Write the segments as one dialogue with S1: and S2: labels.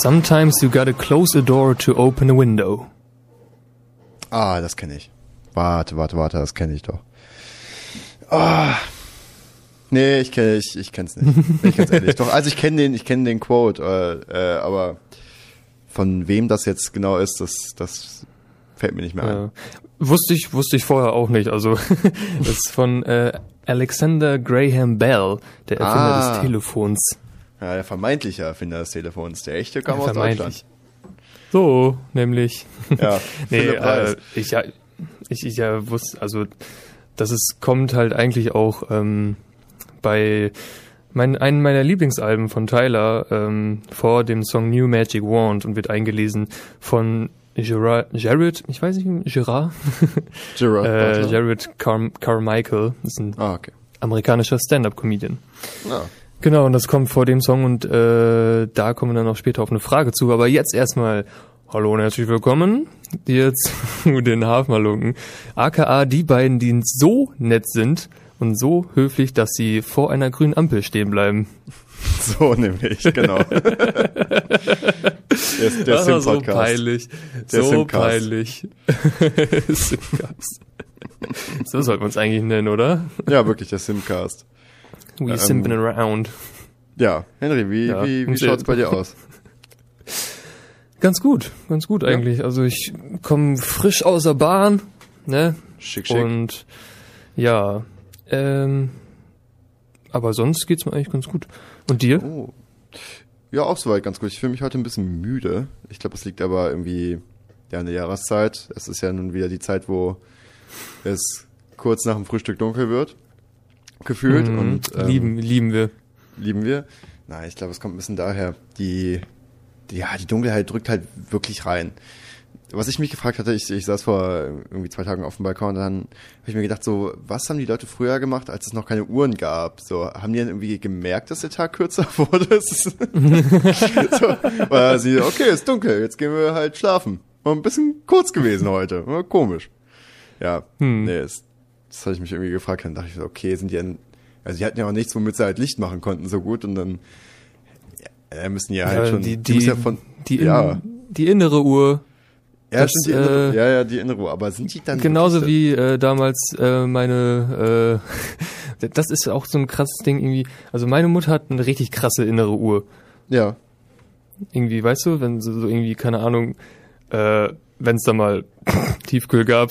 S1: Sometimes you gotta close a door to open a window.
S2: Ah, das kenne ich. Warte, das kenne ich doch. Ah. Nee, ich kenn's nicht. Bin ich ganz ehrlich. Doch, also ich kenne den Quote, aber von wem das jetzt genau ist, das fällt mir nicht mehr ein.
S1: Wusste ich vorher auch nicht. Also das ist von Alexander Graham Bell, der Erfinder des Telefons.
S2: Ja, der vermeintliche Erfinder des Telefons. Der echte kam aus Deutschland.
S1: So, nämlich.
S2: Ja,
S1: nee, ich wusste, also dass es kommt halt eigentlich auch bei einem meiner Lieblingsalben von Tyler vor dem Song New Magic Wand und wird eingelesen von Jared Carmichael. Das ist ein amerikanischer Stand-Up-Comedian.
S2: Ah.
S1: Genau, und das kommt vor dem Song und da kommen wir dann noch später auf eine Frage zu. Aber jetzt erstmal hallo und herzlich willkommen hier zu den Hafenmalunken. AKA die beiden, die so nett sind und so höflich, dass sie vor einer grünen Ampel stehen bleiben.
S2: So nämlich, genau. der
S1: Sim-Podcast. So peinlich. So peinlich. Simcast. So sollten wir uns eigentlich nennen, oder?
S2: Ja, wirklich, der Simcast.
S1: We simpin' around.
S2: Ja, Henry, wie schaut's bei dir aus?
S1: Ganz gut eigentlich. Also ich komme frisch aus der Bahn, ne?
S2: Schick.
S1: Und ja, aber sonst geht's mir eigentlich ganz gut. Und dir?
S2: Oh. Ja, auch soweit ganz gut. Ich fühle mich heute ein bisschen müde. Ich glaube, es liegt aber irgendwie an der Jahreszeit. Es ist ja nun wieder die Zeit, wo es kurz nach dem Frühstück dunkel wird. Gefühlt. Und
S1: lieben wir.
S2: Lieben wir? Nein, ich glaube, es kommt ein bisschen daher. Die Dunkelheit drückt halt wirklich rein. Was ich mich gefragt hatte, ich saß vor irgendwie 2 Tagen auf dem Balkon und dann habe ich mir gedacht, so, was haben die Leute früher gemacht, als es noch keine Uhren gab? So, haben die dann irgendwie gemerkt, dass der Tag kürzer wurde? Oder sie, okay, ist dunkel, jetzt gehen wir halt schlafen. War ein bisschen kurz gewesen heute, war komisch. Ja, nee, das hatte ich mich irgendwie gefragt. Dann dachte ich so, okay, sind die also die hatten ja auch nichts, womit sie halt Licht machen konnten so gut und dann müssen ja halt schon
S1: die innere Uhr.
S2: Ja, die innere Uhr, aber sind die dann
S1: genauso wie damals meine das ist auch so ein krasses Ding irgendwie. Also meine Mutter hat eine richtig krasse innere Uhr.
S2: Ja.
S1: Irgendwie, weißt du, wenn so irgendwie, keine Ahnung, wenn es da mal Tiefkühl gab,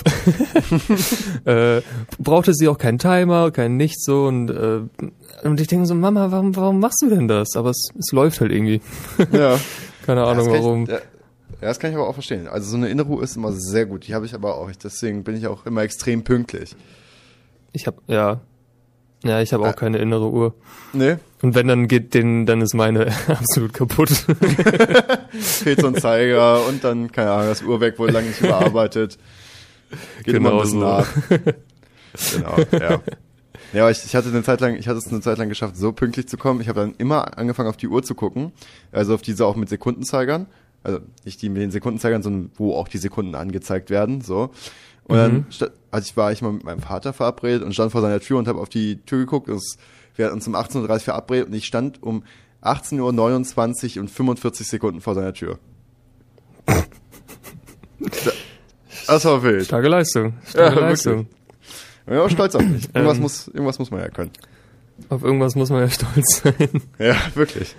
S1: brauchte sie auch keinen Timer, kein Nichts so und ich denke so, Mama, warum machst du denn das? Aber es läuft halt irgendwie.
S2: Ja.
S1: Keine Ahnung warum.
S2: Ja, das kann ich aber auch verstehen. Also so eine innere Uhr ist immer sehr gut. Die habe ich aber auch. Deswegen bin ich auch immer extrem pünktlich. Ich habe
S1: auch keine innere Uhr.
S2: Nee.
S1: Und wenn dann ist meine absolut kaputt.
S2: Fehlt so ein Zeiger und dann, keine Ahnung, das Uhrwerk wurde lange nicht überarbeitet. Geht immer ein bisschen nach. Genau, ja. Ja, ich hatte es eine Zeit lang geschafft, so pünktlich zu kommen. Ich habe dann immer angefangen, auf die Uhr zu gucken. Also auf diese auch mit Sekundenzeigern. Also nicht die mit den Sekundenzeigern, sondern wo auch die Sekunden angezeigt werden, so. Und dann, war ich mal mit meinem Vater verabredet und stand vor seiner Tür und habe auf die Tür geguckt. Wir hatten uns um 18:30 Uhr verabredet und ich stand um 18:29 Uhr und 45 Sekunden vor seiner Tür. Das war wild.
S1: Starke Leistung.
S2: Leistung. Ich bin auch stolz auf mich. Irgendwas muss man ja können.
S1: Auf irgendwas muss man ja stolz sein.
S2: Ja, wirklich.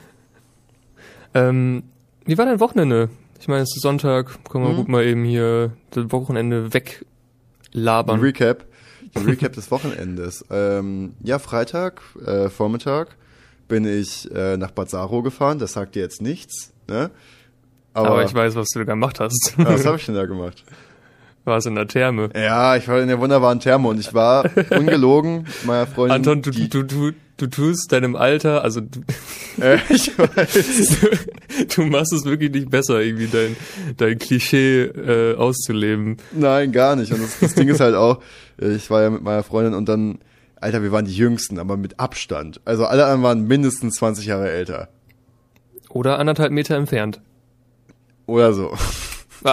S1: Wie war dein Wochenende? Ich meine, es ist Sonntag, können wir gut mal eben hier das Wochenende weglabern.
S2: Recap des Wochenendes. Freitag, Vormittag, bin ich nach Bad Saro gefahren. Das sagt dir jetzt nichts, ne?
S1: Aber ich weiß, was du da gemacht hast.
S2: Was habe ich denn da gemacht?
S1: Warst in der Therme.
S2: Ja, ich war in der wunderbaren Therme und ich war ungelogen meiner Freundin.
S1: Anton, du tust deinem Alter, also
S2: ich weiß.
S1: Du machst es wirklich nicht besser, irgendwie dein Klischee auszuleben.
S2: Nein, gar nicht. Und das Ding ist halt auch, ich war ja mit meiner Freundin und dann, Alter, wir waren die Jüngsten, aber mit Abstand. Also alle anderen waren mindestens 20 Jahre älter.
S1: Oder 1,5 Meter entfernt.
S2: Oder so.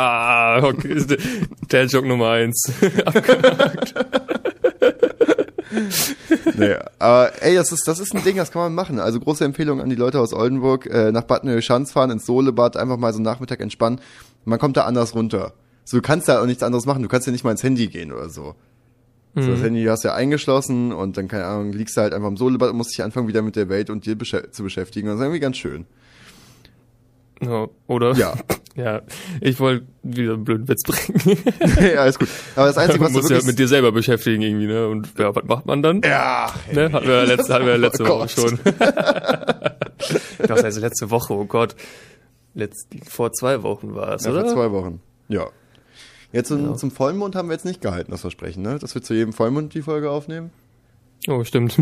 S1: Ah, okay. Der Joke Nummer 1. Abgehakt.
S2: Nee, aber ey, das ist ein Ding, das kann man machen. Also große Empfehlung an die Leute aus Oldenburg, nach Bad Neueschanz fahren, ins Solebad, einfach mal so einen Nachmittag entspannen. Man kommt da anders runter. So, du kannst da auch nichts anderes machen, du kannst ja nicht mal ins Handy gehen oder so. So, das Handy hast du ja eingeschlossen und dann, keine Ahnung, liegst du halt einfach im Solebad und musst dich anfangen, wieder mit der Welt und dir zu beschäftigen. Das ist irgendwie ganz schön.
S1: Ja, oder?
S2: Ja.
S1: Ja, ich wollte wieder einen blöden Witz bringen.
S2: Ja, alles gut. Aber das Einzige, was
S1: du musst
S2: du
S1: ja mit dir selber beschäftigen irgendwie, ne? Und ja, was macht man dann?
S2: Ja.
S1: Ne? Hatten wir letzte Woche
S2: Gott.
S1: schon. Das heißt letzte Woche, oh Gott. Vor 2 Wochen war es,
S2: Ja,
S1: oder?
S2: vor 2 Wochen. Ja. Jetzt zum Vollmond haben wir jetzt nicht gehalten, das Versprechen, ne? Dass wir zu jedem Vollmond die Folge aufnehmen.
S1: Oh, stimmt.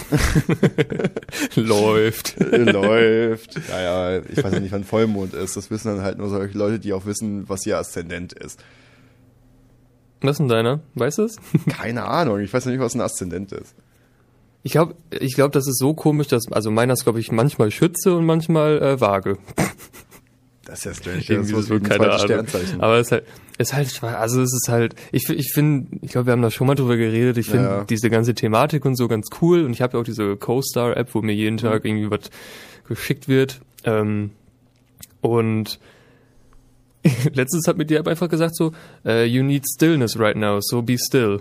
S1: Läuft.
S2: Läuft. Ja, ich weiß ja nicht, wann Vollmond ist. Das wissen dann halt nur solche Leute, die auch wissen, was ihr Aszendent ist.
S1: Was ist denn deiner? Weißt du es?
S2: Keine Ahnung, ich weiß ja nicht, was ein Aszendent ist.
S1: Ich glaub, das ist so komisch, dass, also meiner ist, glaube ich, manchmal Schütze und manchmal Waage.
S2: Das ist ja strange.
S1: Irgendwie
S2: das ist
S1: so,
S2: wie ein
S1: keine
S2: zweites
S1: Ahnung.
S2: Sternzeichen.
S1: Aber es ist halt schwer. Also es ist halt, ich finde, ich glaube, wir haben da schon mal drüber geredet. Ich finde diese ganze Thematik und so ganz cool. Und ich habe ja auch diese CoStar-App, wo mir jeden Tag irgendwie was geschickt wird. Und letztens hat mir die App einfach gesagt so, you need stillness right now, so be still.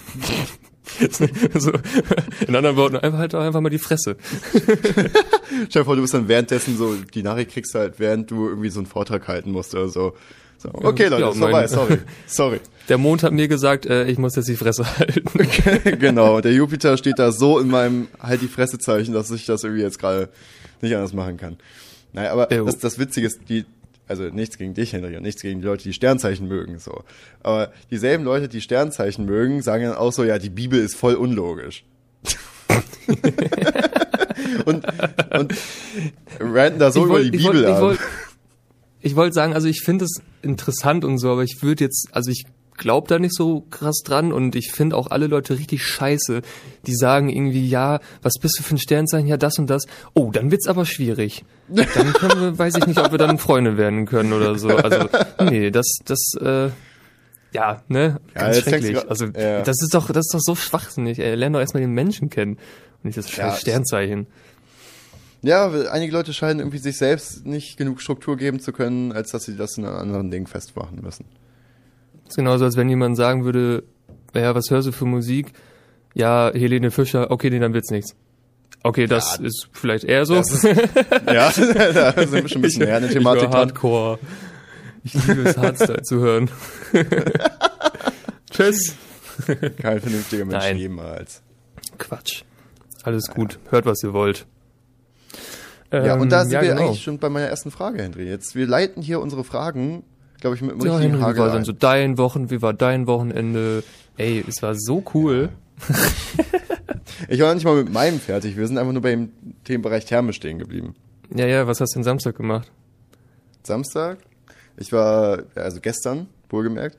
S1: So, in anderen Worten, einfach mal die Fresse.
S2: Stell dir vor, du bist dann währenddessen so, die Nachricht kriegst du halt, während du irgendwie so einen Vortrag halten musst oder so. Okay, Leute, ist vorbei, sorry.
S1: Der Mond hat mir gesagt, ich muss jetzt die Fresse halten.
S2: Genau, der Jupiter steht da so in meinem halt die Fresse-Zeichen, dass ich das irgendwie jetzt gerade nicht anders machen kann. Naja, aber das Witzige ist, also nichts gegen dich, Henry, und nichts gegen die Leute, die Sternzeichen mögen, so. Aber dieselben Leute, die Sternzeichen mögen, sagen dann auch so, ja, die Bibel ist voll unlogisch. und ranten da so über die Bibel ab.
S1: Ich wollte sagen, also ich finde es interessant und so, aber ich würde jetzt, also ich glaube da nicht so krass dran und ich finde auch alle Leute richtig scheiße, die sagen irgendwie, ja, was bist du für ein Sternzeichen, ja, das und das. Oh, dann wird's aber schwierig. Dann können wir, weiß ich nicht, ob wir dann Freunde werden können oder so. Also, nee, ja, ne, ganz schrecklich. Also, das ist doch so schwachsinnig. Lern doch erstmal den Menschen kennen und nicht das scheiß Sternzeichen.
S2: Ja, einige Leute scheinen irgendwie sich selbst nicht genug Struktur geben zu können, als dass sie das in einem anderen Ding festmachen müssen.
S1: Das ist genauso, als wenn jemand sagen würde, ja, was hörst du für Musik? Ja, Helene Fischer, okay, nee, dann wird's nichts. Okay, das ist vielleicht eher so.
S2: Da sind wir schon ein bisschen näher an der Thematik
S1: dran. Hardcore. Ich liebe es, Hardstyle zu hören. Tschüss.
S2: Kein vernünftiger Mensch
S1: Nein.
S2: jemals.
S1: Quatsch. Alles gut. Hört, was ihr wollt.
S2: Ja, und da sind wir
S1: genau.
S2: eigentlich schon bei meiner ersten Frage, Henry. Wir leiten hier unsere Fragen, glaube ich, mit einem
S1: Ja,
S2: richtigen
S1: Henry,
S2: Hagel
S1: wie war
S2: ein.
S1: dann so wie war dein Wochenende? Ey, es war so cool.
S2: Ich war nicht mal mit meinem fertig. Wir sind einfach nur beim Themenbereich Therme stehen geblieben.
S1: Ja, was hast du denn Samstag gemacht?
S2: Samstag? Ich war, also gestern, wohlgemerkt.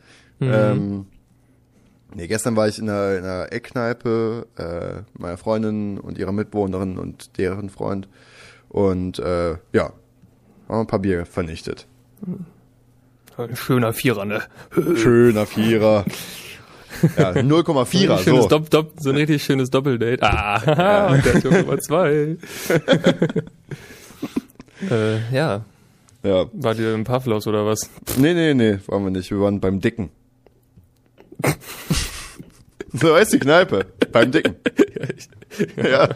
S2: Gestern war ich in einer Eckkneipe, meiner Freundin und ihrer Mitbewohnerin und deren Freund. Und haben ein paar Bier vernichtet.
S1: Ein schöner Vierer, ne?
S2: Schöner Vierer. Ja, 0,4er, so.
S1: So ein richtig schönes Doppeldate. Und der Joke Nummer 2. Ja. Wart ihr im Pavlos oder was?
S2: Nee, waren wir nicht. Wir waren beim Dicken. So heißt die Kneipe. Beim Dicken. Ja.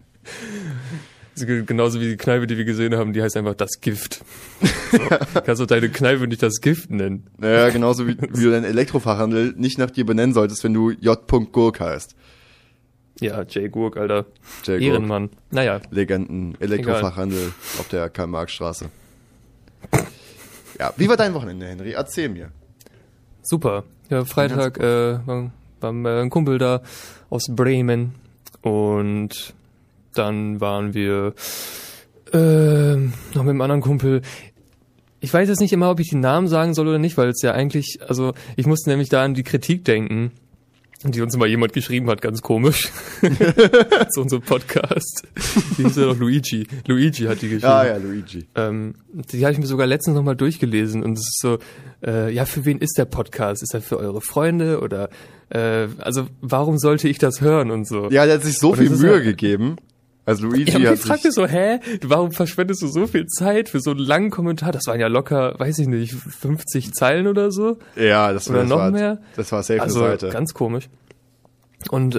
S1: Genauso wie die Kneipe, die wir gesehen haben, die heißt einfach das Gift. So. Kannst du deine Kneipe nicht das Gift nennen?
S2: Naja, genauso wie du deinen Elektrofachhandel nicht nach dir benennen solltest, wenn du J. Gurk heißt.
S1: Ja, J. Gurk, Alter.
S2: J.
S1: Ehrenmann. Naja.
S2: Legenden Elektrofachhandel auf der Karl-Marx-Straße. Ja, wie war dein Wochenende, Henry? Erzähl mir.
S1: Super. Ja, Freitag war ein Kumpel da aus Bremen und dann waren wir noch mit einem anderen Kumpel. Ich weiß jetzt nicht immer, ob ich die Namen sagen soll oder nicht, weil es ja eigentlich, also ich musste nämlich da an die Kritik denken. die uns mal jemand geschrieben hat, ganz komisch. Zu unserem Podcast. Die hieß ja doch Luigi. Luigi hat die geschrieben.
S2: Ah ja, Luigi.
S1: Die habe ich mir sogar letztens nochmal durchgelesen und es ist so, für wen ist der Podcast? Ist er für eure Freunde oder, also warum sollte ich das hören und so?
S2: Ja, der hat sich so viel Mühe gegeben. Also Luigi hat
S1: ich fragte so, warum verschwendest du so viel Zeit für so einen langen Kommentar? Das waren ja locker, weiß ich nicht, 50 Zeilen oder so.
S2: Ja, das
S1: oder noch mehr.
S2: Das war safe eine
S1: also
S2: Seite.
S1: Ganz komisch. Und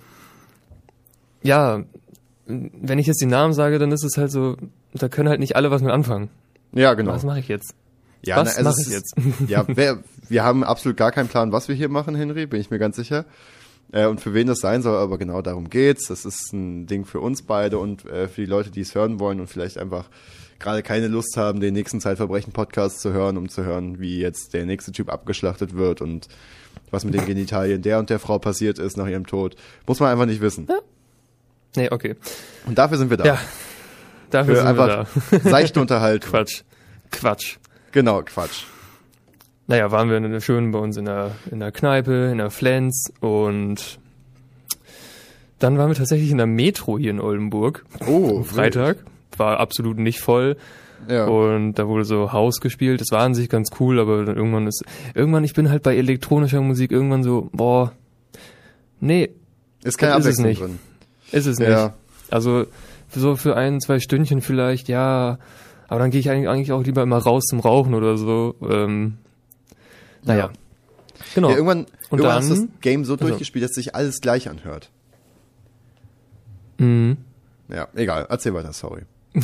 S1: wenn ich jetzt die Namen sage, dann ist es halt so, da können halt nicht alle was mit anfangen.
S2: Ja, genau.
S1: Was mache ich jetzt?
S2: Ja, was mache ich jetzt? Ja, wir haben absolut gar keinen Plan, was wir hier machen, Henry, bin ich mir ganz sicher. Und für wen das sein soll, aber genau darum geht's. Das ist ein Ding für uns beide und für die Leute, die es hören wollen und vielleicht einfach gerade keine Lust haben, den nächsten Zeitverbrechen-Podcast zu hören, um zu hören, wie jetzt der nächste Typ abgeschlachtet wird und was mit den Genitalien der und der Frau passiert ist nach ihrem Tod. Muss man einfach nicht wissen.
S1: Ja. Nee, okay.
S2: Und dafür sind wir da.
S1: Ja, dafür sind wir da.
S2: Seichte Unterhaltung.
S1: Quatsch.
S2: Genau, Quatsch.
S1: Naja, waren wir schön bei uns in der Kneipe, in der Flens und dann waren wir tatsächlich in der Metro hier in Oldenburg.
S2: Oh,
S1: am Freitag. War absolut nicht voll.
S2: Ja.
S1: Und da wurde so House gespielt. Das war an sich ganz cool, aber dann irgendwann, ich bin halt bei elektronischer Musik irgendwann so, nee.
S2: Ist keine Abwechslung drin.
S1: Ist es nicht. Also so für 1-2 Stündchen vielleicht, ja. Aber dann gehe ich eigentlich auch lieber immer raus zum Rauchen oder so. Naja. Genau.
S2: Ja, irgendwann
S1: dann
S2: ist das Game so durchgespielt, dass sich alles gleich anhört.
S1: Mhm.
S2: Ja, egal. Erzähl weiter, sorry.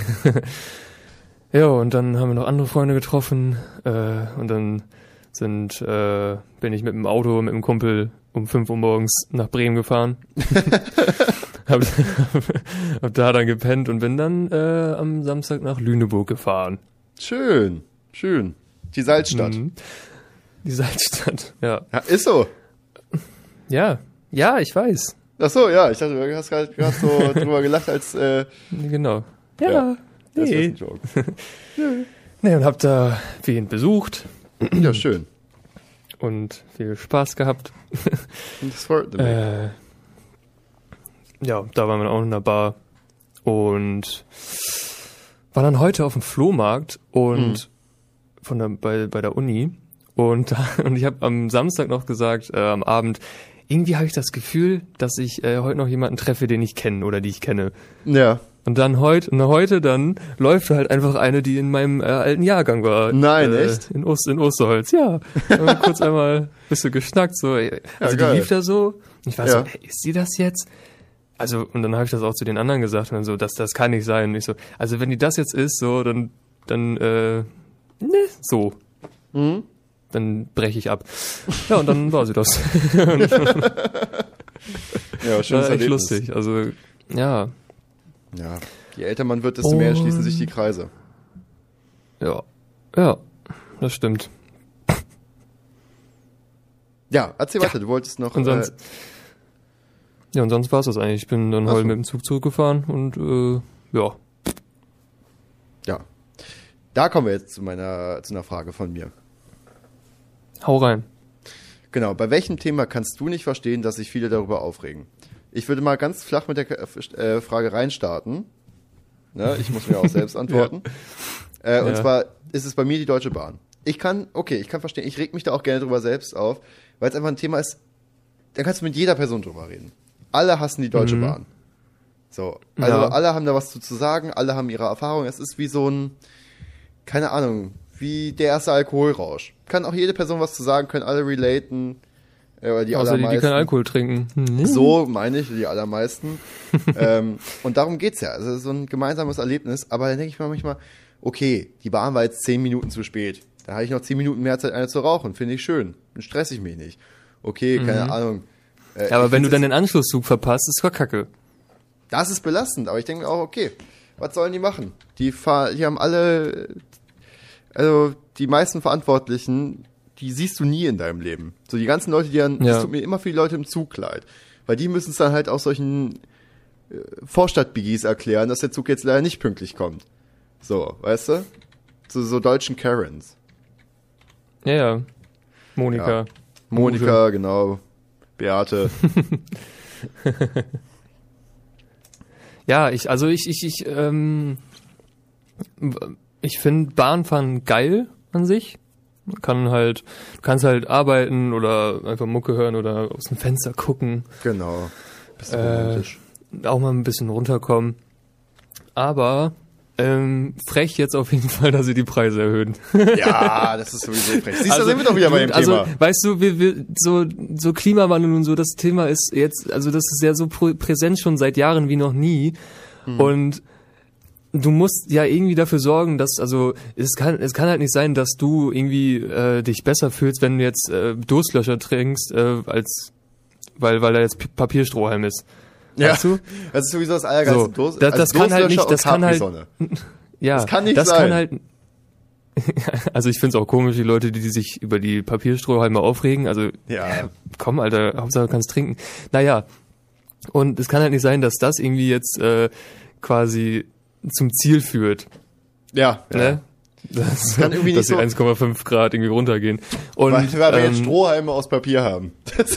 S1: Ja, und dann haben wir noch andere Freunde getroffen. Und dann bin ich mit dem Auto, mit dem Kumpel um 5 Uhr morgens nach Bremen gefahren. hab da dann gepennt und bin dann am Samstag nach Lüneburg gefahren.
S2: Schön. Die Salzstadt.
S1: Mhm. Die Salzstadt, ja.
S2: Ja, ist so.
S1: Ja, ich weiß.
S2: Ach so, ja, ich dachte, du hast gerade so drüber gelacht, als
S1: Genau. Ja.
S2: Das ist ein Joke.
S1: Nee, und hab da wen besucht.
S2: Ja, schön.
S1: Und viel Spaß gehabt.
S2: Das freut mich.
S1: Ja, da waren wir auch in der Bar und war dann heute auf dem Flohmarkt und bei der Uni und ich habe am Samstag noch gesagt, am Abend, irgendwie habe ich das Gefühl, dass ich heute noch jemanden treffe, den ich kenne oder die ich kenne.
S2: Ja.
S1: Und dann heute läuft halt einfach eine, die in meinem alten Jahrgang war.
S2: Nein, echt?
S1: In Osterholz, ja. Kurz einmal ein bisschen geschnackt, so. Also die lief da so. Ich war so, ist die das jetzt? Also, und dann habe ich das auch zu den anderen gesagt und dann so, das kann nicht sein. Und ich so, also wenn die das jetzt ist, so, dann so.
S2: Mhm.
S1: Dann breche ich ab. Ja, und dann war sie das.
S2: Ja, schön.
S1: War echt lustig. Also, ja.
S2: Ja, je älter man wird, desto mehr schließen sich die Kreise.
S1: Ja, das stimmt.
S2: Ja, erzähl weiter, du wolltest noch...
S1: Und sonst war es das eigentlich. Ich bin dann heute mit dem Zug zurückgefahren und ja.
S2: Ja, da kommen wir jetzt zu einer Frage von mir.
S1: Hau rein.
S2: Genau, bei welchem Thema kannst du nicht verstehen, dass sich viele darüber aufregen? Ich würde mal ganz flach mit der Frage reinstarten. Ne, ich muss mir auch selbst antworten. Und zwar ist es bei mir die Deutsche Bahn. Ich kann verstehen, ich reg mich da auch gerne drüber selbst auf, weil es einfach ein Thema ist, da kannst du mit jeder Person drüber reden. Alle hassen die Deutsche Bahn. So, also alle haben da was zu sagen, alle haben ihre Erfahrung. Es ist wie so ein, keine Ahnung, wie der erste Alkoholrausch. Kann auch jede Person was zu sagen, können alle relaten. Oder die
S1: außer
S2: allermeisten.
S1: Die keinen Alkohol trinken.
S2: So meine ich, die allermeisten. Und darum geht's ja. Also so ein gemeinsames Erlebnis. Aber dann denke ich mir manchmal, okay, die Bahn war jetzt 10 Minuten zu spät. Da habe ich noch 10 Minuten mehr Zeit, eine zu rauchen. Finde ich schön. Dann stress ich mich nicht. Okay, keine Ahnung.
S1: Aber wenn du dann den Anschlusszug verpasst, ist doch kacke.
S2: Das ist belastend. Aber ich denke mir auch, okay, was sollen die machen? Die haben alle, also die meisten Verantwortlichen, die siehst du nie in deinem Leben. So die ganzen Leute, es tut mir immer viele Leute im Zug leid. Weil die müssen es dann halt auch solchen Vorstadt-Biggies erklären, dass der Zug jetzt leider nicht pünktlich kommt. So, weißt du? So deutschen Karens.
S1: Ja. Monika,
S2: genau. Beate.
S1: Ja, ich finde Bahnfahren geil an sich. Du kannst halt arbeiten oder einfach Mucke hören oder aus dem Fenster gucken.
S2: Genau. Bisschen romantisch.
S1: Auch mal ein bisschen runterkommen. Aber frech jetzt auf jeden Fall, dass sie die Preise erhöhen.
S2: Ja, das ist sowieso frech. Siehst du, da sind wir doch wieder bei dem Thema.
S1: Weißt du, wir so Klimawandel und so, das Thema ist jetzt, also das ist ja so präsent schon seit Jahren wie noch nie. Und du musst ja irgendwie dafür sorgen, dass, also es kann halt nicht sein, dass du irgendwie dich besser fühlst, wenn du jetzt Durstlöscher trinkst, weil da jetzt Papierstrohhalm ist.
S2: Ja,
S1: weißt du?
S2: Das ist sowieso das Allergeilste.
S1: So, das kann halt nicht, das kann halt, ja,
S2: das kann nicht
S1: das
S2: sein.
S1: Kann halt, also ich find's auch komisch, die Leute, die sich über die Papierstrohhalme aufregen, also,
S2: Ja.
S1: Komm, Alter, Hauptsache du kannst trinken. Naja, und es kann halt nicht sein, dass das irgendwie jetzt quasi zum Ziel führt.
S2: Ja.
S1: Ne? Das
S2: kann irgendwie nicht
S1: dass die
S2: so
S1: 1,5 Grad irgendwie runtergehen. Und,
S2: weil wir jetzt Strohhalme aus Papier haben.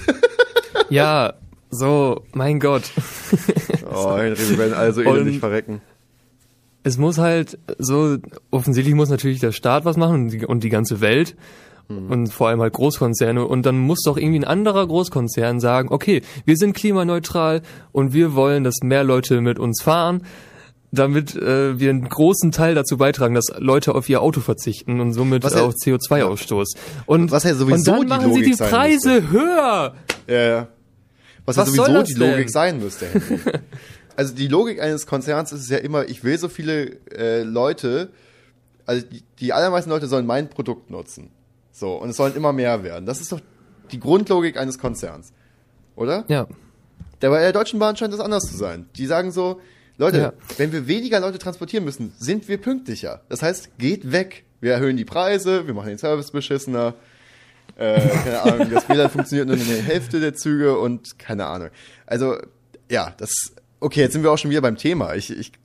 S1: ja, so, mein Gott.
S2: Oh, Henry, wir werden also elendig verrecken.
S1: Es muss halt so, offensichtlich muss natürlich der Staat was machen und die ganze Welt und vor allem halt Großkonzerne, und dann muss doch irgendwie ein anderer Großkonzern sagen, okay, wir sind klimaneutral und wir wollen, dass mehr Leute mit uns fahren, damit wir einen großen Teil dazu beitragen, dass Leute auf ihr Auto verzichten und somit auf CO2-Ausstoß. Und
S2: was ja sowieso
S1: und dann
S2: die
S1: machen
S2: Logik
S1: sie die
S2: sein
S1: Preise
S2: müsste.
S1: höher.
S2: Ja. Was ja
S1: Was soll
S2: sowieso
S1: das
S2: die Logik
S1: denn?
S2: sein müsste, Henry. Also die Logik eines Konzerns ist es ja immer, ich will so viele Leute, also die allermeisten Leute sollen mein Produkt nutzen. So, und es sollen immer mehr werden. Das ist doch die Grundlogik eines Konzerns. Oder?
S1: Ja.
S2: Bei der Deutschen Bahn scheint das anders zu sein. Die sagen so, Leute,
S1: Ja.
S2: wenn wir weniger Leute transportieren müssen, sind wir pünktlicher. Das heißt, geht weg. Wir erhöhen die Preise, wir machen den Service beschissener. Keine Ahnung, das WLAN funktioniert nur in der Hälfte der Züge und keine Ahnung. Also, ja, okay, jetzt sind wir auch schon wieder beim Thema.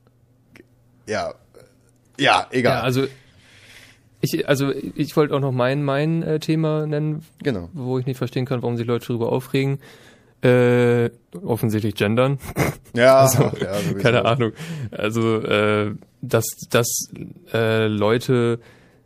S2: Ja, egal.
S1: Ja, also ich wollte auch noch mein Thema nennen,
S2: Genau.
S1: wo ich nicht verstehen kann, warum sich Leute darüber aufregen. Offensichtlich gendern.
S2: Ja,
S1: Also,
S2: sowieso.
S1: keine Ahnung. Also, dass Leute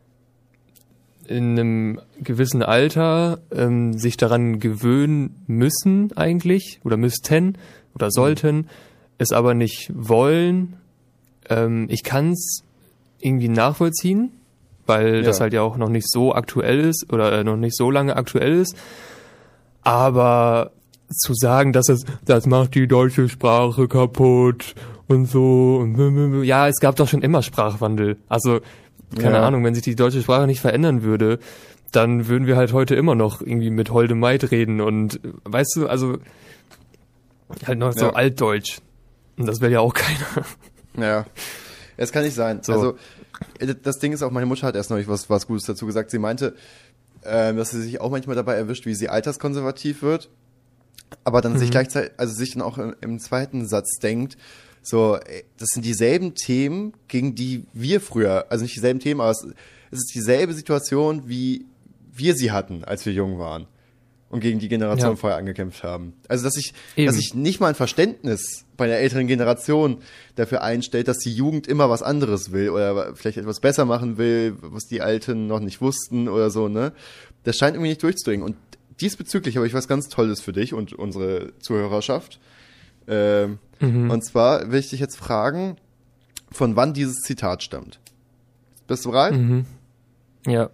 S1: in einem gewissen Alter sich daran gewöhnen müssen eigentlich oder müssten oder sollten, es aber nicht wollen. Ich kann's irgendwie nachvollziehen, weil das halt ja auch noch nicht so aktuell ist oder noch nicht so lange aktuell ist. Aber zu sagen, dass das macht die deutsche Sprache kaputt und so. Und ja, es gab doch schon immer Sprachwandel. Also, keine Ahnung, wenn sich die deutsche Sprache nicht verändern würde, dann würden wir halt heute immer noch irgendwie mit Holde Maid reden und, weißt du, also halt noch so altdeutsch. Und das will ja auch keiner.
S2: Ja, es kann nicht sein.
S1: So.
S2: Also, das Ding ist auch, meine Mutter hat erst neulich was Gutes dazu gesagt. Sie meinte, dass sie sich auch manchmal dabei erwischt, wie sie alterskonservativ wird, aber dann sich gleichzeitig, also sich dann auch im zweiten Satz denkt, so, das sind dieselben Themen, gegen die wir früher, also nicht dieselben Themen, aber es ist dieselbe Situation, wie wir sie hatten, als wir jung waren und gegen die Generation vorher angekämpft haben. Also, dass sich nicht mal ein Verständnis bei der älteren Generation dafür einstellt, dass die Jugend immer was anderes will oder vielleicht etwas besser machen will, was die Alten noch nicht wussten oder so, ne? Das scheint irgendwie nicht durchzudringen. Und diesbezüglich habe ich was ganz Tolles für dich und unsere Zuhörerschaft. Und zwar will ich dich jetzt fragen, von wann dieses Zitat stammt. Bist du bereit?
S1: Ja.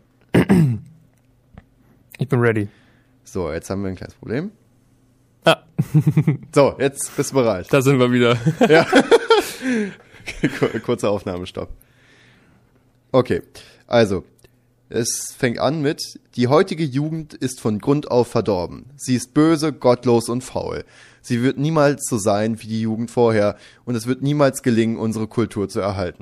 S1: Ich bin ready.
S2: So, jetzt haben wir ein kleines Problem.
S1: Ah.
S2: So, jetzt bist du bereit.
S1: Da sind wir wieder.
S2: Ja. Kurzer Aufnahmestopp. Okay, also, es fängt an mit, die heutige Jugend ist von Grund auf verdorben. Sie ist böse, gottlos und faul. Sie wird niemals so sein wie die Jugend vorher und es wird niemals gelingen, unsere Kultur zu erhalten.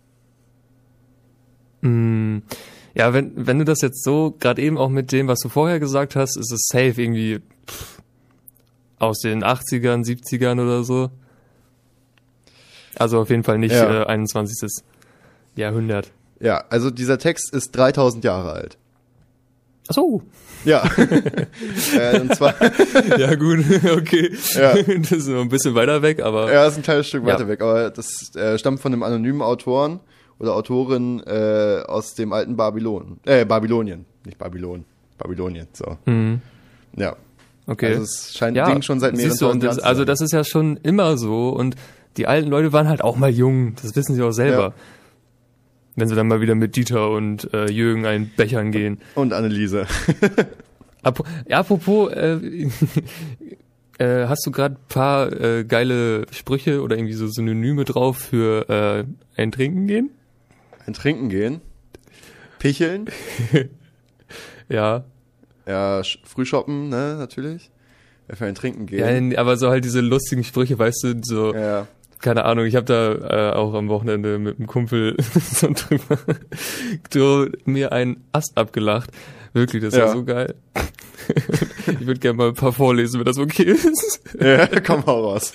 S1: Ja, wenn du das jetzt so, gerade eben auch mit dem, was du vorher gesagt hast, ist es safe irgendwie aus den 80ern, 70ern oder so. Also auf jeden Fall nicht 21. Jahrhundert.
S2: Ja, also dieser Text ist 3000 Jahre alt.
S1: Ach so.
S2: Ja. Und zwar.
S1: Ja, gut, okay.
S2: Ja.
S1: Das ist noch ein bisschen weiter weg, aber.
S2: Ja, das ist ein kleines Stück weiter weg, aber das stammt von einem anonymen Autoren oder Autorin aus dem alten Babylonien. Nicht Babylon. Babylonien, so.
S1: Mhm.
S2: Ja.
S1: Okay.
S2: Also es scheint ein Ding schon seit mehreren tausend Jahren zu sein.
S1: Also das ist ja schon immer so und die alten Leute waren halt auch mal jung, das wissen sie auch selber. Ja. Wenn sie dann mal wieder mit Dieter und Jürgen einen Bechern gehen.
S2: Und Anneliese.
S1: Apropos, hast du gerade ein paar geile Sprüche oder irgendwie so Synonyme drauf für ein Trinken gehen?
S2: Ein Trinken gehen? Picheln?
S1: Ja.
S2: Ja, Frühshoppen, ne, natürlich. Für ein Trinken gehen.
S1: Ja, aber so halt diese lustigen Sprüche, weißt du, so...
S2: Ja.
S1: Keine Ahnung, ich habe da auch am Wochenende mit einem Kumpel so drüber mir einen Ast abgelacht. Wirklich, das war so geil. Ich würde gerne mal ein paar vorlesen, wenn das okay ist.
S2: Ja, komm mal raus.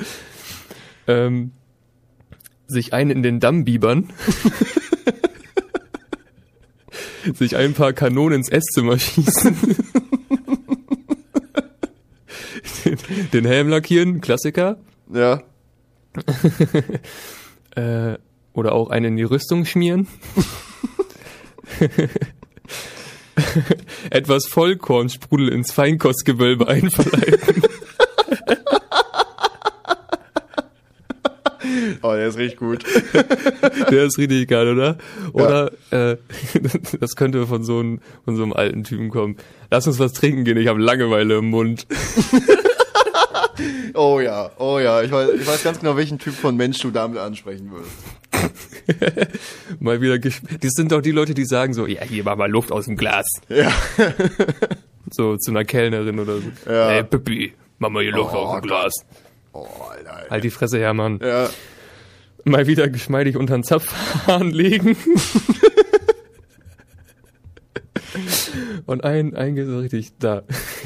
S1: Sich einen in den Damm biebern. Sich ein paar Kanonen ins Esszimmer schießen. Den Helm lackieren, Klassiker.
S2: Ja.
S1: Oder auch einen in die Rüstung schmieren. Etwas Vollkornsprudel ins Feinkostgewölbe einverleiben.
S2: Oh, der ist richtig gut.
S1: Der ist richtig geil, oder? Oder das könnte von so einem alten Typen kommen. Lass uns was trinken gehen, ich habe Langeweile im Mund.
S2: Oh ja. Ich weiß ganz genau, welchen Typ von Mensch du damit ansprechen würdest.
S1: Mal wieder, das sind doch die Leute, die sagen so, ja, hier mach mal Luft aus dem Glas.
S2: Ja.
S1: So zu einer Kellnerin oder so.
S2: Ja.
S1: Ey, Pippi, mach mal hier Luft aus dem Glas.
S2: Oh, Alter.
S1: Halt die Fresse her, Mann.
S2: Ja.
S1: Mal wieder geschmeidig unter den Zapfhahn legen. Und ein geht so richtig da.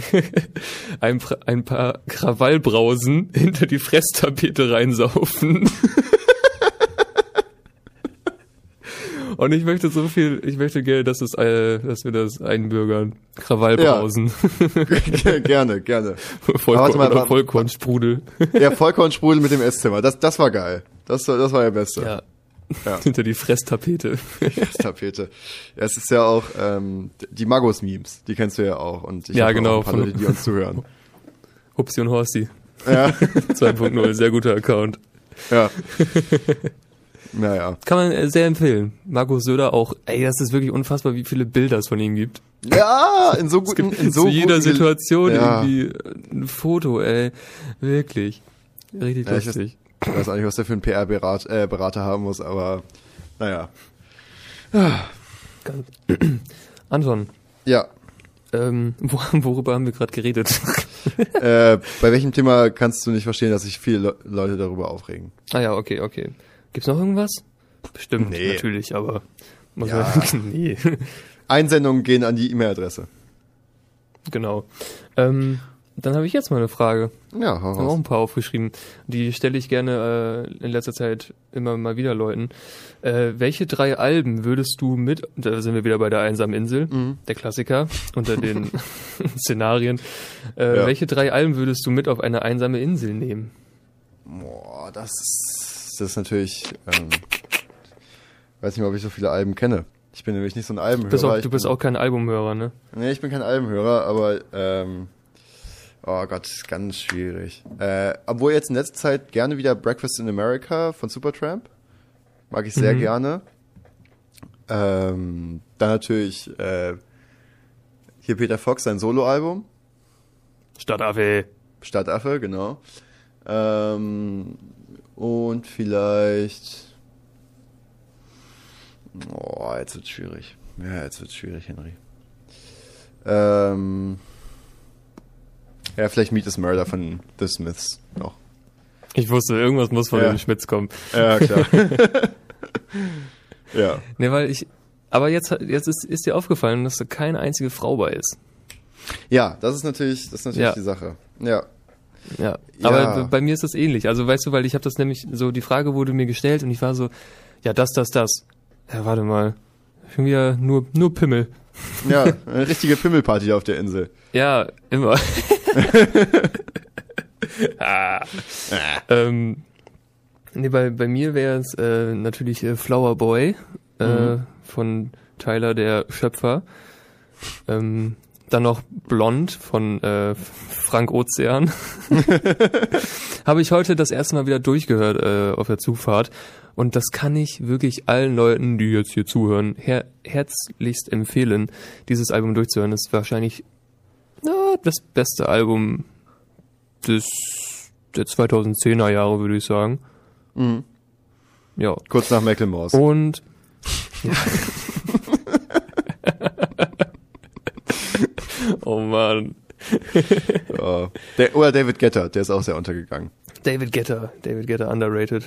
S1: Ein paar Krawallbrausen hinter die Fresstapete reinsaufen. Und ich möchte gerne, dass wir das einbürgern. Krawallbrausen.
S2: Ja. Gerne.
S1: Vollkornsprudel.
S2: Ja, Vollkornsprudel mit dem Esszimmer. Das war geil. Das war der Beste.
S1: Ja. Hinter die Fresstapete.
S2: Fresstapete. Ja, es ist ja auch die Magos-Memes, die kennst du ja auch. Und ich
S1: habe auch
S2: ein paar Leute, die uns zuhören.
S1: Hupsi und Horsti.
S2: Ja.
S1: 2.0, sehr guter Account.
S2: Ja. Naja.
S1: Kann man sehr empfehlen. Markus Söder auch, das ist wirklich unfassbar, wie viele Bilder es von ihm gibt.
S2: Ja, in so
S1: zu jeder Situation irgendwie ein Foto, wirklich. Richtig lustig.
S2: Ich weiß auch nicht, was der für einen PR-Berater haben muss, aber naja.
S1: Anton.
S2: Ja.
S1: Worüber haben wir gerade geredet?
S2: Bei welchem Thema kannst du nicht verstehen, dass sich viele Leute darüber aufregen?
S1: Ah ja, okay. Gibt's noch irgendwas? Bestimmt, natürlich, aber nee.
S2: Einsendungen gehen an die E-Mail-Adresse.
S1: Genau. Dann habe ich jetzt mal eine Frage.
S2: Ja, hau raus.
S1: Ich habe auch ein paar aufgeschrieben. Die stelle ich gerne in letzter Zeit immer mal wieder Leuten. Welche 3 Alben würdest du da sind wir wieder bei der einsamen Insel, der Klassiker unter den Szenarien. Welche 3 Alben würdest du mit auf eine einsame Insel nehmen?
S2: Boah, das ist natürlich, weiß nicht mal, ob ich so viele Alben kenne. Ich bin nämlich nicht so ein Albenhörer.
S1: Du bist auch kein Albumhörer, ne?
S2: Nee, ich bin kein Albenhörer, aber oh Gott, ganz schwierig. Obwohl jetzt in letzter Zeit gerne wieder Breakfast in America von Supertramp. Mag ich sehr gerne. Dann natürlich hier Peter Fox, sein Soloalbum. Stadtaffe, genau. Und vielleicht... Oh, jetzt wird's schwierig. Ja, jetzt wird's schwierig, Henry. Ja, vielleicht Meet is Murder von The Smiths noch.
S1: Ich wusste, irgendwas muss von den Schmitz kommen.
S2: Ja, klar. Ja.
S1: Nee, aber jetzt ist dir aufgefallen, dass da keine einzige Frau bei ist.
S2: Ja, das ist natürlich die Sache. Ja.
S1: Ja, aber bei mir ist das ähnlich. Also weißt du, weil ich habe das nämlich so, die Frage wurde mir gestellt und ich war so, ja, das. Ja, warte mal. Schon wieder nur Pimmel.
S2: Ja, eine richtige Pimmelparty auf der Insel.
S1: Ja, immer. Nee, bei mir wäre es natürlich Flower Boy von Tyler, der Schöpfer. Dann noch Blond von Frank Ozean. Habe ich heute das erste Mal wieder durchgehört auf der Zugfahrt. Und das kann ich wirklich allen Leuten, die jetzt hier zuhören, herzlichst empfehlen, dieses Album durchzuhören. Das ist wahrscheinlich das beste Album der 2010er Jahre, würde ich sagen.
S2: Mhm.
S1: Ja.
S2: Kurz nach Macklemores.
S1: Und ja. Oh Mann.
S2: Ja. Oder David Guetta, der ist auch sehr untergegangen.
S1: David Guetta, underrated.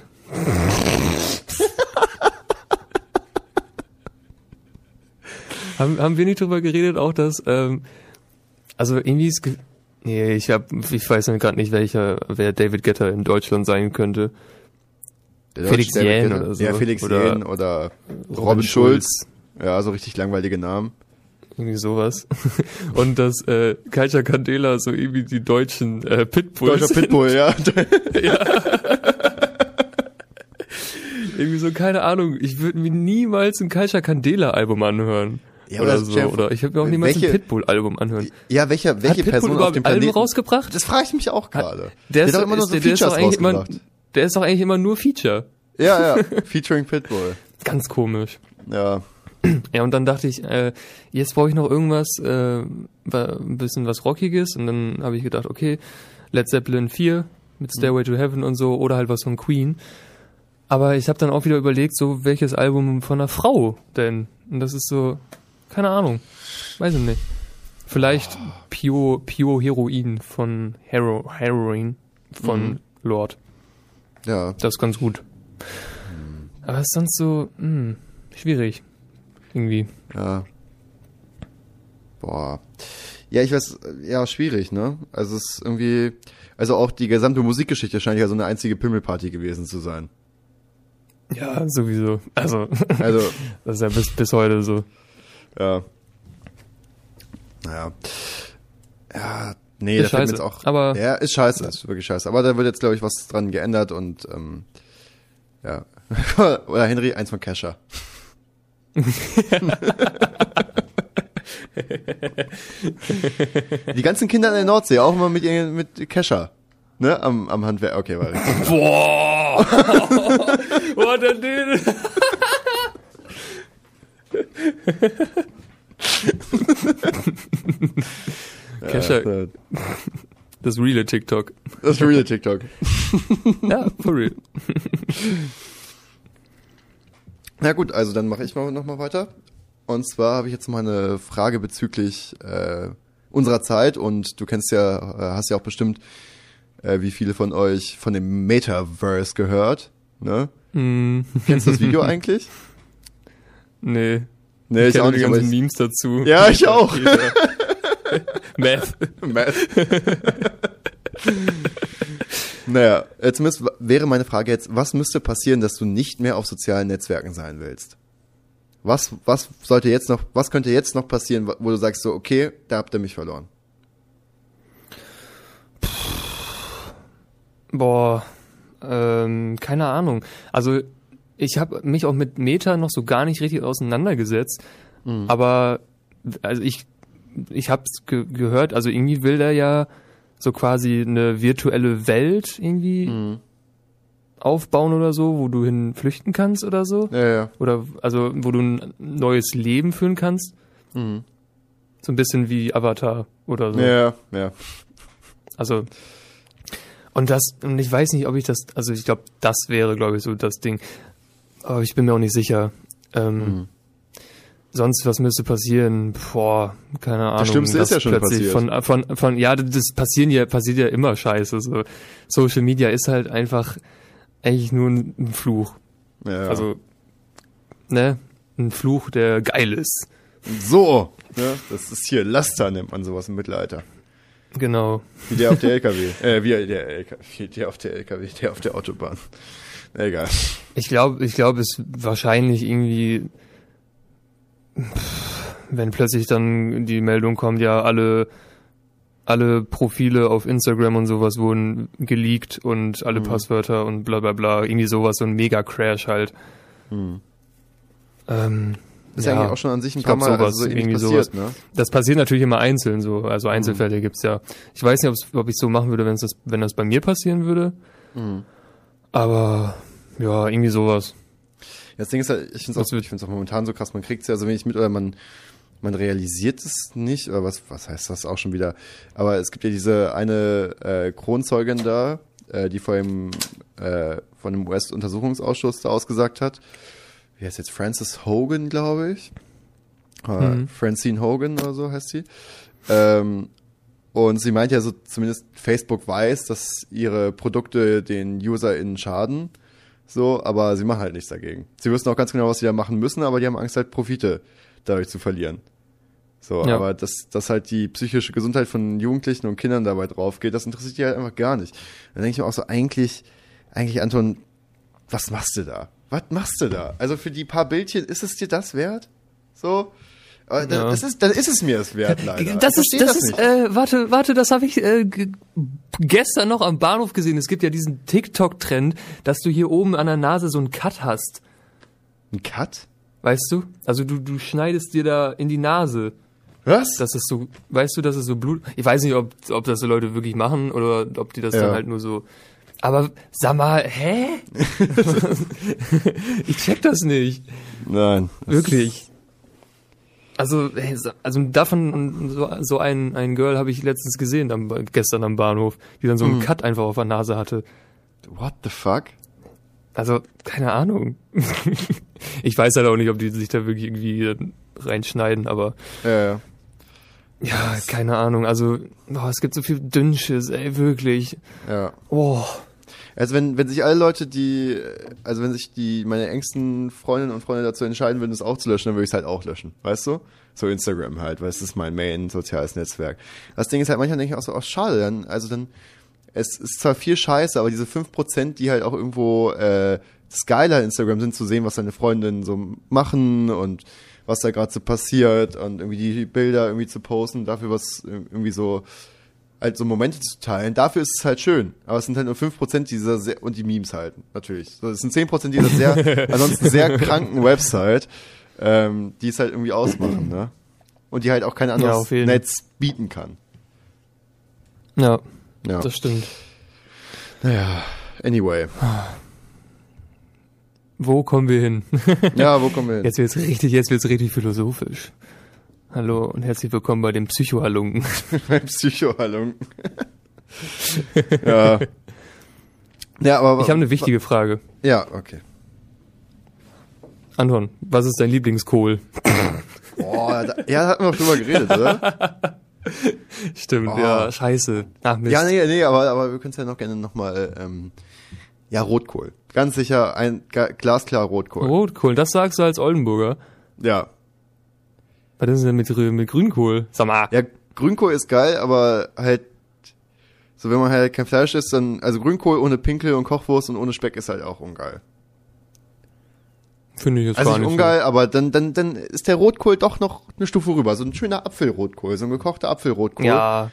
S1: haben wir nicht drüber geredet, auch dass, also irgendwie ist, ich weiß gerade nicht, wer David Guetta in Deutschland sein könnte. Felix Jähn oder so.
S2: Ja, Felix Jähn oder Robin Schulz. Ja, so richtig langweilige Namen.
S1: Irgendwie sowas. Und dass Culture Candela so irgendwie die deutschen Pitbulls
S2: Deutscher Pitbull, ja.
S1: Ja. Irgendwie so, keine Ahnung, ich würde mir niemals ein Culture Candela Album anhören. Ja, oder so. Oder ich würde mir auch niemals ein Pitbull-Album anhören.
S2: Ja, welche Person auf dem
S1: Planeten Album rausgebracht?
S2: Das frage ich mich auch gerade.
S1: Der ist doch immer nur so Features rausgebracht. Der ist doch eigentlich immer nur Feature.
S2: Ja, featuring Pitbull.
S1: Ganz komisch.
S2: Ja.
S1: Ja, und dann dachte ich, jetzt brauche ich noch irgendwas, ein bisschen was Rockiges. Und dann habe ich gedacht, okay, Led Zeppelin 4 mit Stairway to Heaven und so, oder halt was von Queen. Aber ich habe dann auch wieder überlegt, so welches Album von einer Frau denn? Und das ist so, keine Ahnung, weiß ich nicht. Vielleicht Pure Heroin von Heroin von Lord.
S2: Ja.
S1: Das ist ganz gut. Aber es ist sonst so, schwierig. Irgendwie.
S2: Ja. Boah. Ja, ich weiß, ja, schwierig, ne? Also es ist irgendwie, also auch die gesamte Musikgeschichte scheint ja so eine einzige Pimmelparty gewesen zu sein.
S1: Ja, sowieso. Also das ist ja bis heute so.
S2: Ja. Naja. Ja, nee, da fällt mir jetzt auch. Aber ja, ist scheiße, ist wirklich scheiße. Aber da wird jetzt, glaube ich, was dran geändert und ja. Oder Henry, eins von Kesha. Die ganzen Kinder in der Nordsee, auch immer mit Kesha. Ne, am Handwerk. Okay, war richtig.
S1: Boah! Boah, der Ding. Kesha. Ja, das reale TikTok.
S2: Das reale TikTok.
S1: Ja, for real.
S2: Na gut, also dann mache ich noch mal weiter. Und zwar habe ich jetzt mal eine Frage bezüglich unserer Zeit und du hast ja auch bestimmt wie viele von euch von dem Metaverse gehört, ne? Kennst du das Video eigentlich?
S1: Nee,
S2: ich auch
S1: nicht. Die ganzen Memes dazu.
S2: Ja, ich auch.
S1: Math.
S2: Naja, zumindest wäre meine Frage jetzt, was müsste passieren, dass du nicht mehr auf sozialen Netzwerken sein willst? Was könnte jetzt noch passieren, wo du sagst so, okay, da habt ihr mich verloren?
S1: Boah, keine Ahnung. Also ich habe mich auch mit Meta noch so gar nicht richtig auseinandergesetzt, aber also ich hab's gehört, also irgendwie will der ja so quasi eine virtuelle Welt irgendwie aufbauen oder so, wo du hin flüchten kannst oder so.
S2: Ja.
S1: Oder also wo du ein neues Leben führen kannst. So ein bisschen wie Avatar oder so.
S2: Ja.
S1: Also und ich weiß nicht, ob ich das, also ich glaube, das wäre, glaube ich, so das Ding. Aber ich bin mir auch nicht sicher. Sonst, was müsste passieren? Boah, keine Ahnung.
S2: Das Schlimmste ist ja schon passiert.
S1: Das passiert ja immer Scheiße. So. Social Media ist halt einfach eigentlich nur ein Fluch.
S2: Ja.
S1: Also, ne? Ein Fluch, der geil ist.
S2: So, ne? Das ist hier Laster, nennt man sowas im Mittelalter.
S1: Genau.
S2: Wie der auf der LKW. Der auf der Autobahn. Egal.
S1: Ich glaube, es wahrscheinlich irgendwie wenn plötzlich dann die Meldung kommt, ja, alle Profile auf Instagram und sowas wurden geleakt und alle Passwörter und bla bla bla, irgendwie sowas, so ein Mega-Crash halt.
S2: Das ist ja eigentlich auch schon an sich ein paar Mal
S1: sowas,
S2: so
S1: irgendwie
S2: passiert,
S1: sowas.
S2: ne?
S1: Das passiert natürlich immer einzeln so, also Einzelfälle gibt's ja. Ich weiß nicht, ob ich so machen würde, wenn das bei mir passieren würde. Aber ja, irgendwie sowas.
S2: Ja, das Ding ist halt, ich finde es auch momentan so krass, man kriegt es ja so wenig mit oder man realisiert es nicht, oder was heißt das auch schon wieder? Aber es gibt ja diese eine Kronzeugin da, die von dem US-Untersuchungsausschuss da ausgesagt hat. Wie heißt jetzt? Frances Hogan, glaube ich. Francine Hogan oder so heißt sie. Und sie meint ja so, zumindest Facebook weiß, dass ihre Produkte den UserInnen schaden. So, aber sie machen halt nichts dagegen. Sie wissen auch ganz genau, was sie da machen müssen, aber die haben Angst, halt Profite dadurch zu verlieren. So, ja. Aber dass halt die psychische Gesundheit von Jugendlichen und Kindern dabei drauf geht, das interessiert die halt einfach gar nicht. Dann denke ich mir auch so, eigentlich, Anton, was machst du da? Was machst du da? Also für die paar Bildchen, ist es dir das wert? So? Dann ist es mir es wert, leider.
S1: Warte, das habe ich gestern noch am Bahnhof gesehen. Es gibt ja diesen TikTok-Trend, dass du hier oben an der Nase so einen Cut hast.
S2: Ein Cut?
S1: Weißt du? Also du schneidest dir da in die Nase.
S2: Was?
S1: Das ist so, weißt du, das ist so Blut. Ich weiß nicht, ob das so Leute wirklich machen oder ob die das dann halt nur so. Aber sag mal, hä? Ich check das nicht.
S2: Nein.
S1: Wirklich. Also davon so ein Girl habe ich letztens gesehen, gestern am Bahnhof, die dann so einen Cut einfach auf der Nase hatte.
S2: What the fuck?
S1: Also, keine Ahnung. Ich weiß halt auch nicht, ob die sich da wirklich irgendwie reinschneiden, aber ja, keine Ahnung. Also, es gibt so viel Dünnschiss, ey, wirklich.
S2: Ja.
S1: Oh.
S2: Also wenn sich alle Leute, wenn sich meine engsten Freundinnen und Freunde dazu entscheiden würden, das auch zu löschen, dann würde ich es halt auch löschen, weißt du? So Instagram halt, weil es ist mein Main soziales Netzwerk. Das Ding ist halt, manchmal denke ich auch so, schade, es ist zwar viel Scheiße, aber diese 5%, die halt auch irgendwo das Geile an Instagram sind, zu sehen, was deine Freundinnen so machen und was da gerade so passiert und irgendwie die Bilder irgendwie zu posten, dafür was irgendwie so halt so Momente zu teilen, dafür ist es halt schön. Aber es sind halt nur 5% und die Memes halt, natürlich. So, es sind 10% dieser ansonsten sehr kranken Website, die es halt irgendwie ausmachen, ne? Und die halt auch kein anderes Netz bieten kann.
S1: Ja, das stimmt.
S2: Naja, anyway.
S1: Wo kommen wir hin?
S2: Ja, wo kommen wir hin?
S1: Jetzt wird's richtig philosophisch. Hallo und herzlich willkommen bei dem Psychohalunken.
S2: Beim Psychohalunken. Ja. Ja, aber
S1: ich habe eine wichtige Frage.
S2: Ja, okay.
S1: Anton, was ist dein Lieblingskohl?
S2: Boah, da hatten wir doch drüber geredet, oder?
S1: Stimmt, ja, scheiße. Ach, Mist.
S2: Ja, nee, aber wir können es ja noch gerne nochmal, Rotkohl. Ganz sicher, ein glasklar Rotkohl.
S1: Rotkohl, das sagst du als Oldenburger?
S2: Ja.
S1: Was ist denn mit Grünkohl? Sag mal.
S2: Ja, Grünkohl ist geil, aber halt, so wenn man halt kein Fleisch isst, dann, also Grünkohl ohne Pinkel und Kochwurst und ohne Speck ist halt auch ungeil.
S1: Finde ich jetzt
S2: also
S1: gar nicht
S2: ungeil, so. Aber dann ist der Rotkohl doch noch eine Stufe rüber. So ein schöner Apfelrotkohl, so ein gekochter Apfelrotkohl.
S1: Ja.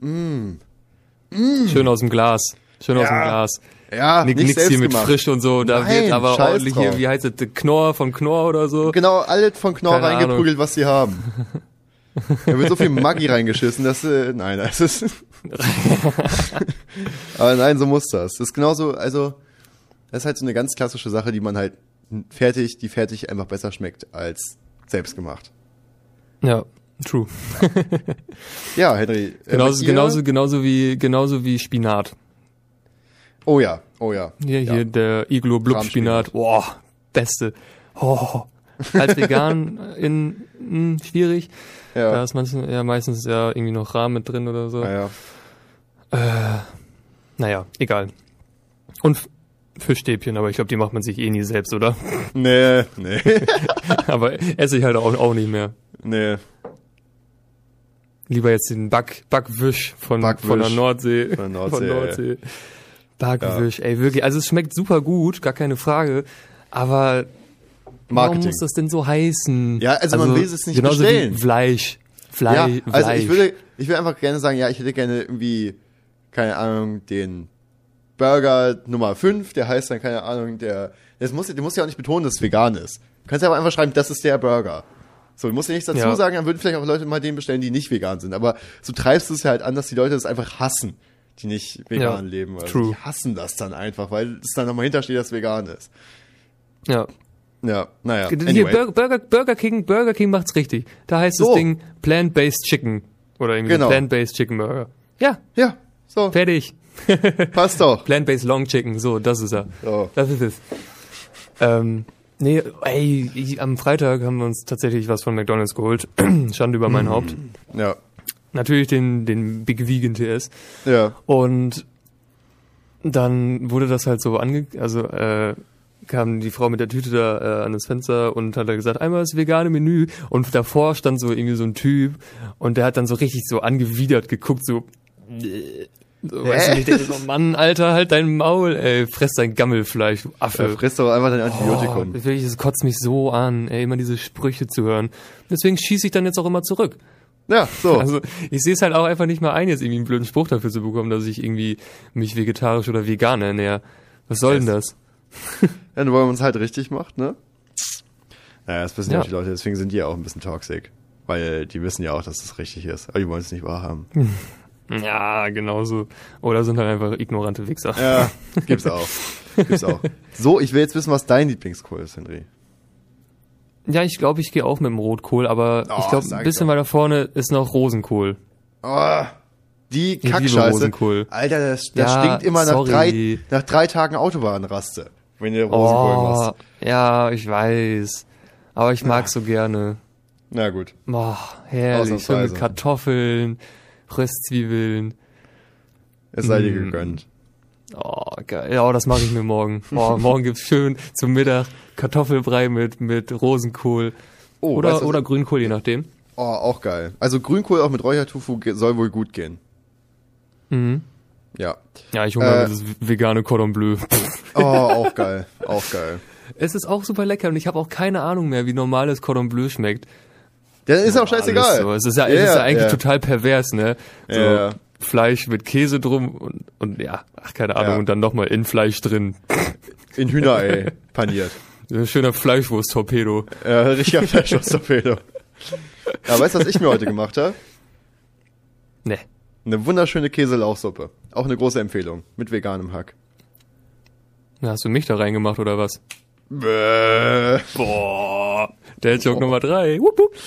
S1: Schön aus dem Glas. Aus dem Glas.
S2: Ja,
S1: nix hier mit frisch und so. Da wird aber
S2: Scheiß
S1: ordentlich
S2: drauf.
S1: hier, wie heißt es, Knorr von Knorr oder so.
S2: Genau, alles von Knorr
S1: Keine
S2: reingeprügelt, was sie haben. Da wird so viel Maggi reingeschissen, dass, nein, das ist, aber nein, so muss das. Das ist genauso, also, das ist halt so eine ganz klassische Sache, die man halt fertig einfach besser schmeckt als selbst gemacht.
S1: Ja, true.
S2: Ja, Henry.
S1: Genauso wie Spinat.
S2: Oh ja.
S1: Hier der Iglo Blub Spinat. Boah, beste. Oh. Als vegan schwierig.
S2: Ja.
S1: Da ist meistens irgendwie noch Rahm mit drin oder so. Naja, egal. Und Fischstäbchen, aber ich glaube, die macht man sich eh nie selbst, oder?
S2: Nee.
S1: Aber esse ich halt auch nicht mehr.
S2: Nee.
S1: Lieber jetzt den Backwisch von der Nordsee.
S2: Von Nordsee.
S1: Backwisch, ey, wirklich. Also es schmeckt super gut, gar keine Frage. Aber Warum muss das denn so heißen?
S2: Ja, also man will es nicht
S1: genauso
S2: bestellen.
S1: Wie Fleisch.
S2: Ja, also ich will einfach gerne sagen, ja, ich hätte gerne irgendwie, keine Ahnung, den Burger Nummer 5, der heißt dann, keine Ahnung, du musst ja auch nicht betonen, dass es vegan ist. Du kannst ja aber einfach schreiben, das ist der Burger. So, du musst ja nichts dazu sagen, dann würden vielleicht auch Leute mal den bestellen, die nicht vegan sind. Aber so treibst du es ja halt an, dass die Leute das einfach hassen, die nicht vegan leben. Also
S1: true.
S2: Die hassen das dann einfach, weil es dann nochmal hintersteht, dass es vegan ist.
S1: Ja.
S2: Ja, naja.
S1: Anyway. Hier, Burger King macht's richtig. Da heißt das Ding Plant-Based Chicken. Oder irgendwie Plant-Based Chicken Burger. Ja.
S2: Ja, so.
S1: Fertig.
S2: Passt doch.
S1: Plant-Based Long Chicken, so, das ist er.
S2: Oh.
S1: Das ist es. Am Freitag haben wir uns tatsächlich was von McDonald's geholt. Schande über mein Haupt.
S2: Ja.
S1: Natürlich den Big Vegan TS.
S2: Ja.
S1: Und dann wurde das halt so kam die Frau mit der Tüte da an das Fenster und hat da gesagt, einmal das vegane Menü. Und davor stand so irgendwie so ein Typ und der hat dann so richtig so angewidert geguckt, so weißt du nicht, der so, Mann, Alter, halt dein Maul, ey, fress dein Gammelfleisch, du Affe.
S2: Ja, frisst doch einfach dein Antibiotikum.
S1: Das kotzt mich so an, ey, immer diese Sprüche zu hören. Deswegen schieße ich dann jetzt auch immer zurück.
S2: Ja, so.
S1: Also ich sehe es halt auch einfach nicht mal ein, jetzt irgendwie einen blöden Spruch dafür zu bekommen, dass ich irgendwie mich vegetarisch oder vegan ernähre. Was soll denn das?
S2: Ja, nur weil man es halt richtig macht, ne? Naja, das wissen ja die Leute, deswegen sind die ja auch ein bisschen toxic. Weil die wissen ja auch, dass es richtig ist. Aber die wollen es nicht wahrhaben.
S1: Ja, genauso. Oder sind halt einfach ignorante Wichser.
S2: Ja, gibt's auch. So, ich will jetzt wissen, was dein Lieblingskohl ist, Henry.
S1: Ja, ich glaube, ich gehe auch mit dem Rotkohl, aber ich glaube, ein bisschen weiter vorne ist noch Rosenkohl.
S2: Oh, die Kackscheiße.
S1: Rosenkohl.
S2: Alter, das stinkt immer nach 3 Tagen Autobahnraste, wenn du Rosenkohl machst.
S1: Ja, ich weiß. Aber ich mag's so gerne.
S2: Na gut.
S1: Boah, herrlich. Schön mit Kartoffeln, Röstzwiebeln.
S2: Es sei dir gegönnt.
S1: Oh, geil. Ja, das mache ich mir morgen. Oh, morgen gibt's schön zum Mittag Kartoffelbrei mit Rosenkohl. Oder Grünkohl, je nachdem.
S2: Oh, auch geil. Also Grünkohl auch mit Räuchertofu soll wohl gut gehen.
S1: Mhm.
S2: Ja.
S1: Ja, ich hole mir das vegane Cordon Bleu.
S2: Oh, auch geil.
S1: Es ist auch super lecker und ich habe auch keine Ahnung mehr, wie normales Cordon Bleu schmeckt.
S2: Der ist auch scheißegal.
S1: So. Es ist ja eigentlich total pervers, ne? So
S2: ja.
S1: Fleisch mit Käse drum und keine Ahnung, und dann nochmal in Fleisch drin.
S2: In Hühnerei paniert.
S1: Ein schöner Fleischwurst-Torpedo.
S2: Ja, richtiger Fleischwurst-Torpedo. Ja, weißt du, was ich mir heute gemacht habe?
S1: Ne.
S2: Eine wunderschöne Käselauchsuppe. Auch eine große Empfehlung. Mit veganem Hack.
S1: Na, hast du mich da reingemacht, oder was? Boah. Der Joke Nummer 3. Wupp, wupp.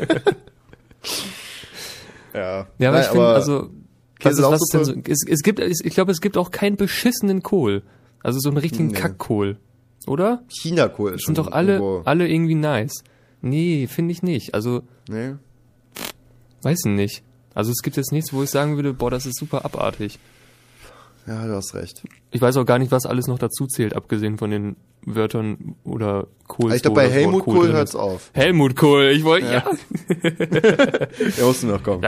S2: Ja.
S1: Ja, aber ich finde, also, was ist denn so, ich glaube, es gibt auch keinen beschissenen Kohl. Also so einen richtigen Kackkohl. Oder?
S2: Chinakohl ist
S1: sind doch alle irgendwie nice. Nee, finde ich nicht. Also,
S2: nee.
S1: Weiß ich nicht. Also es gibt jetzt nichts, wo ich sagen würde, boah, das ist super abartig.
S2: Ja, du hast recht.
S1: Ich weiß auch gar nicht, was alles noch dazu zählt, abgesehen von den Wörtern oder Kohl.
S2: Ich glaube, bei Helmut Kohl hört's auf.
S1: Helmut Kohl, ich wollte,
S2: ja. Der musste noch kommen.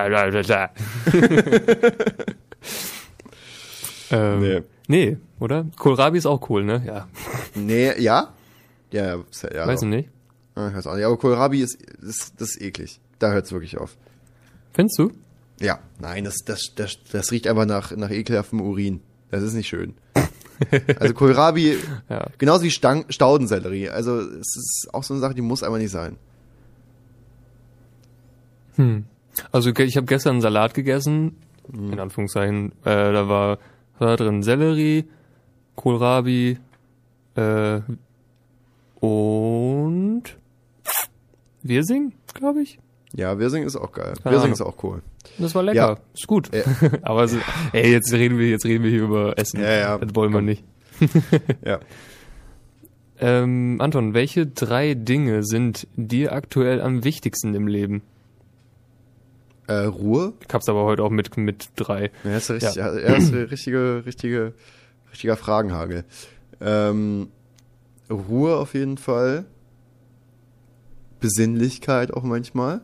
S1: Nee, oder? Kohlrabi ist auch Kohl, ne? Ja.
S2: Nee, ja? Ja.
S1: Weiß ich nicht.
S2: Ich weiß auch nicht, aber Kohlrabi das ist eklig. Da hört's wirklich auf.
S1: Findest du?
S2: Ja, nein, das riecht einfach nach ekelhaftem Urin. Das ist nicht schön. Also Kohlrabi, genauso wie Staudensellerie. Also es ist auch so eine Sache, die muss einfach nicht sein.
S1: Also ich habe gestern einen Salat gegessen, in Anführungszeichen. Da war drin Sellerie, Kohlrabi und Wirsing, glaube ich.
S2: Ja, Wirsing ist auch geil. Wirsing ist auch cool.
S1: Das war lecker. Ja. Ist gut. Aber jetzt reden wir hier über Essen.
S2: Ja.
S1: Das wollen wir nicht.
S2: Ja.
S1: Anton, welche 3 Dinge sind dir aktuell am wichtigsten im Leben?
S2: Ruhe.
S1: Ich hab's aber heute auch mit 3.
S2: Ja, das ist richtiger Fragenhagel. Ruhe auf jeden Fall. Besinnlichkeit auch manchmal.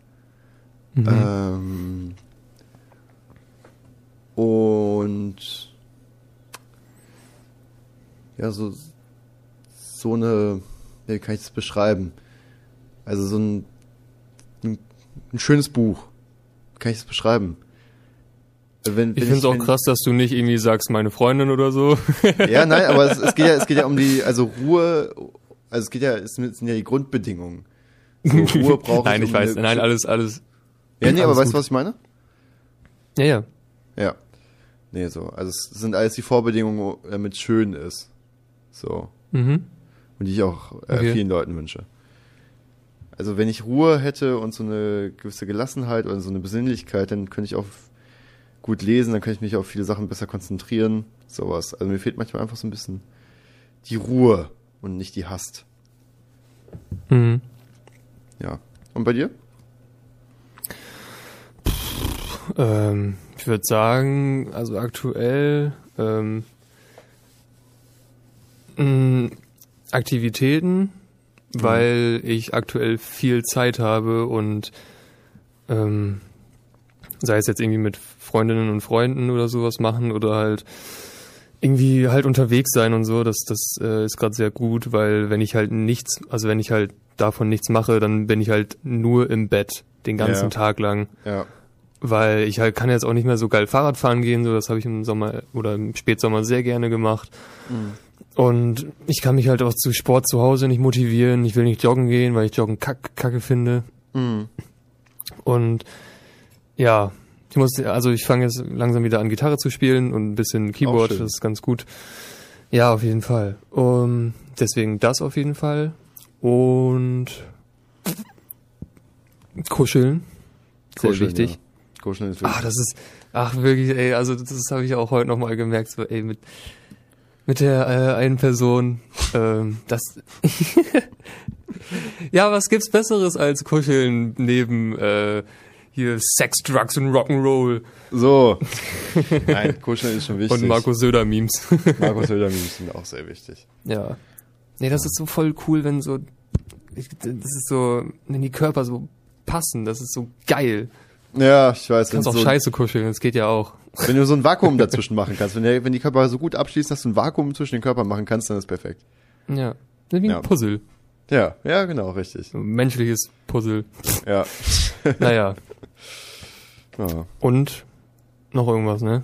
S2: Und ja, so eine wie kann ich das beschreiben? Also so ein schönes Buch. Wie kann ich das beschreiben?
S1: Ich finde es auch krass, dass du nicht irgendwie sagst, meine Freundin oder so.
S2: Ja, nein, aber es geht ja um die, also Ruhe, also es sind ja die Grundbedingungen. So, Ruhe brauche ich.
S1: Nein, ich weiß, nein, alles.
S2: Ja, nee, aber weißt du, was ich meine?
S1: Ja.
S2: Ja. Nee, so. Also es sind alles die Vorbedingungen, damit es schön ist. So.
S1: Mhm.
S2: Und die ich auch vielen Leuten wünsche. Also wenn ich Ruhe hätte und so eine gewisse Gelassenheit oder so eine Besinnlichkeit, dann könnte ich auch gut lesen, dann könnte ich mich auf viele Sachen besser konzentrieren. Sowas. Also mir fehlt manchmal einfach so ein bisschen die Ruhe und nicht die Hast.
S1: Mhm.
S2: Ja. Und bei dir?
S1: Ich würde sagen, also aktuell Aktivitäten, weil ich aktuell viel Zeit habe und sei es jetzt irgendwie mit Freundinnen und Freunden oder sowas machen oder halt irgendwie halt unterwegs sein und so, das ist gerade sehr gut, weil wenn ich halt davon nichts mache, dann bin ich halt nur im Bett den ganzen Tag lang.
S2: Ja.
S1: Weil ich halt kann jetzt auch nicht mehr so geil Fahrrad fahren gehen, so das habe ich im Sommer oder im Spätsommer sehr gerne gemacht. Mhm. Und ich kann mich halt auch zu Sport zu Hause nicht motivieren. Ich will nicht joggen gehen, weil ich Joggen kacke finde. Mhm. Und ja, ich fange jetzt langsam wieder an, Gitarre zu spielen und ein bisschen Keyboard, das ist ganz gut. Ja, auf jeden Fall. Deswegen das auf jeden Fall. Und Kuscheln. Sehr wichtig.
S2: Ja. Kuscheln ist wichtig.
S1: Wirklich, ey, also das habe ich auch heute nochmal gemerkt, so, ey, mit der einen Person, ja, was gibt's Besseres als Kuscheln neben hier Sex, Drugs und Rock'n'Roll?
S2: So. Nein, Kuscheln ist schon wichtig.
S1: Und Markus Söder-Memes.
S2: Markus Söder-Memes sind auch sehr wichtig.
S1: Ja. Nee, das ist so voll cool, wenn wenn die Körper so passen, das ist so geil.
S2: Ja, ich weiß.
S1: Du kannst auch scheiße kuscheln, das geht ja auch.
S2: Wenn du so ein Vakuum dazwischen machen kannst, wenn die Körper so gut abschließen, dass du ein Vakuum zwischen den Körpern machen kannst, dann ist perfekt.
S1: Ja, wie ein Puzzle.
S2: Ja, genau, richtig.
S1: So ein menschliches Puzzle.
S2: Ja.
S1: Naja. Ja. Und noch irgendwas, ne?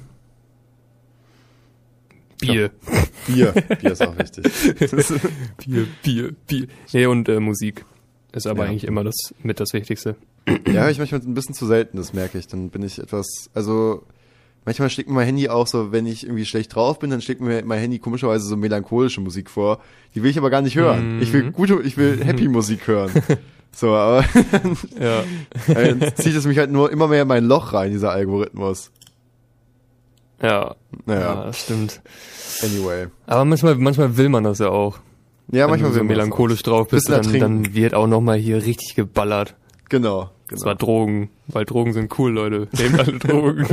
S1: Bier.
S2: Ja. Bier ist auch wichtig.
S1: Bier. Nee, und Musik ist aber eigentlich immer das Wichtigste.
S2: Ja, höre ich manchmal ein bisschen zu selten, das merke ich. Dann bin ich manchmal schlägt mir mein Handy auch so, wenn ich irgendwie schlecht drauf bin, dann schlägt mir mein Handy komischerweise so melancholische Musik vor. Die will ich aber gar nicht hören. Ich will Happy Musik hören. So, aber dann zieht es mich halt nur immer mehr in mein Loch rein, dieser Algorithmus.
S1: Ja. Ja, das stimmt.
S2: Anyway.
S1: Aber manchmal will man das ja auch.
S2: Ja, manchmal
S1: will man melancholisch drauf bist, dann wird auch nochmal hier richtig geballert.
S2: Genau.
S1: Das war Drogen, weil Drogen sind cool, Leute. Nehmt alle Drogen.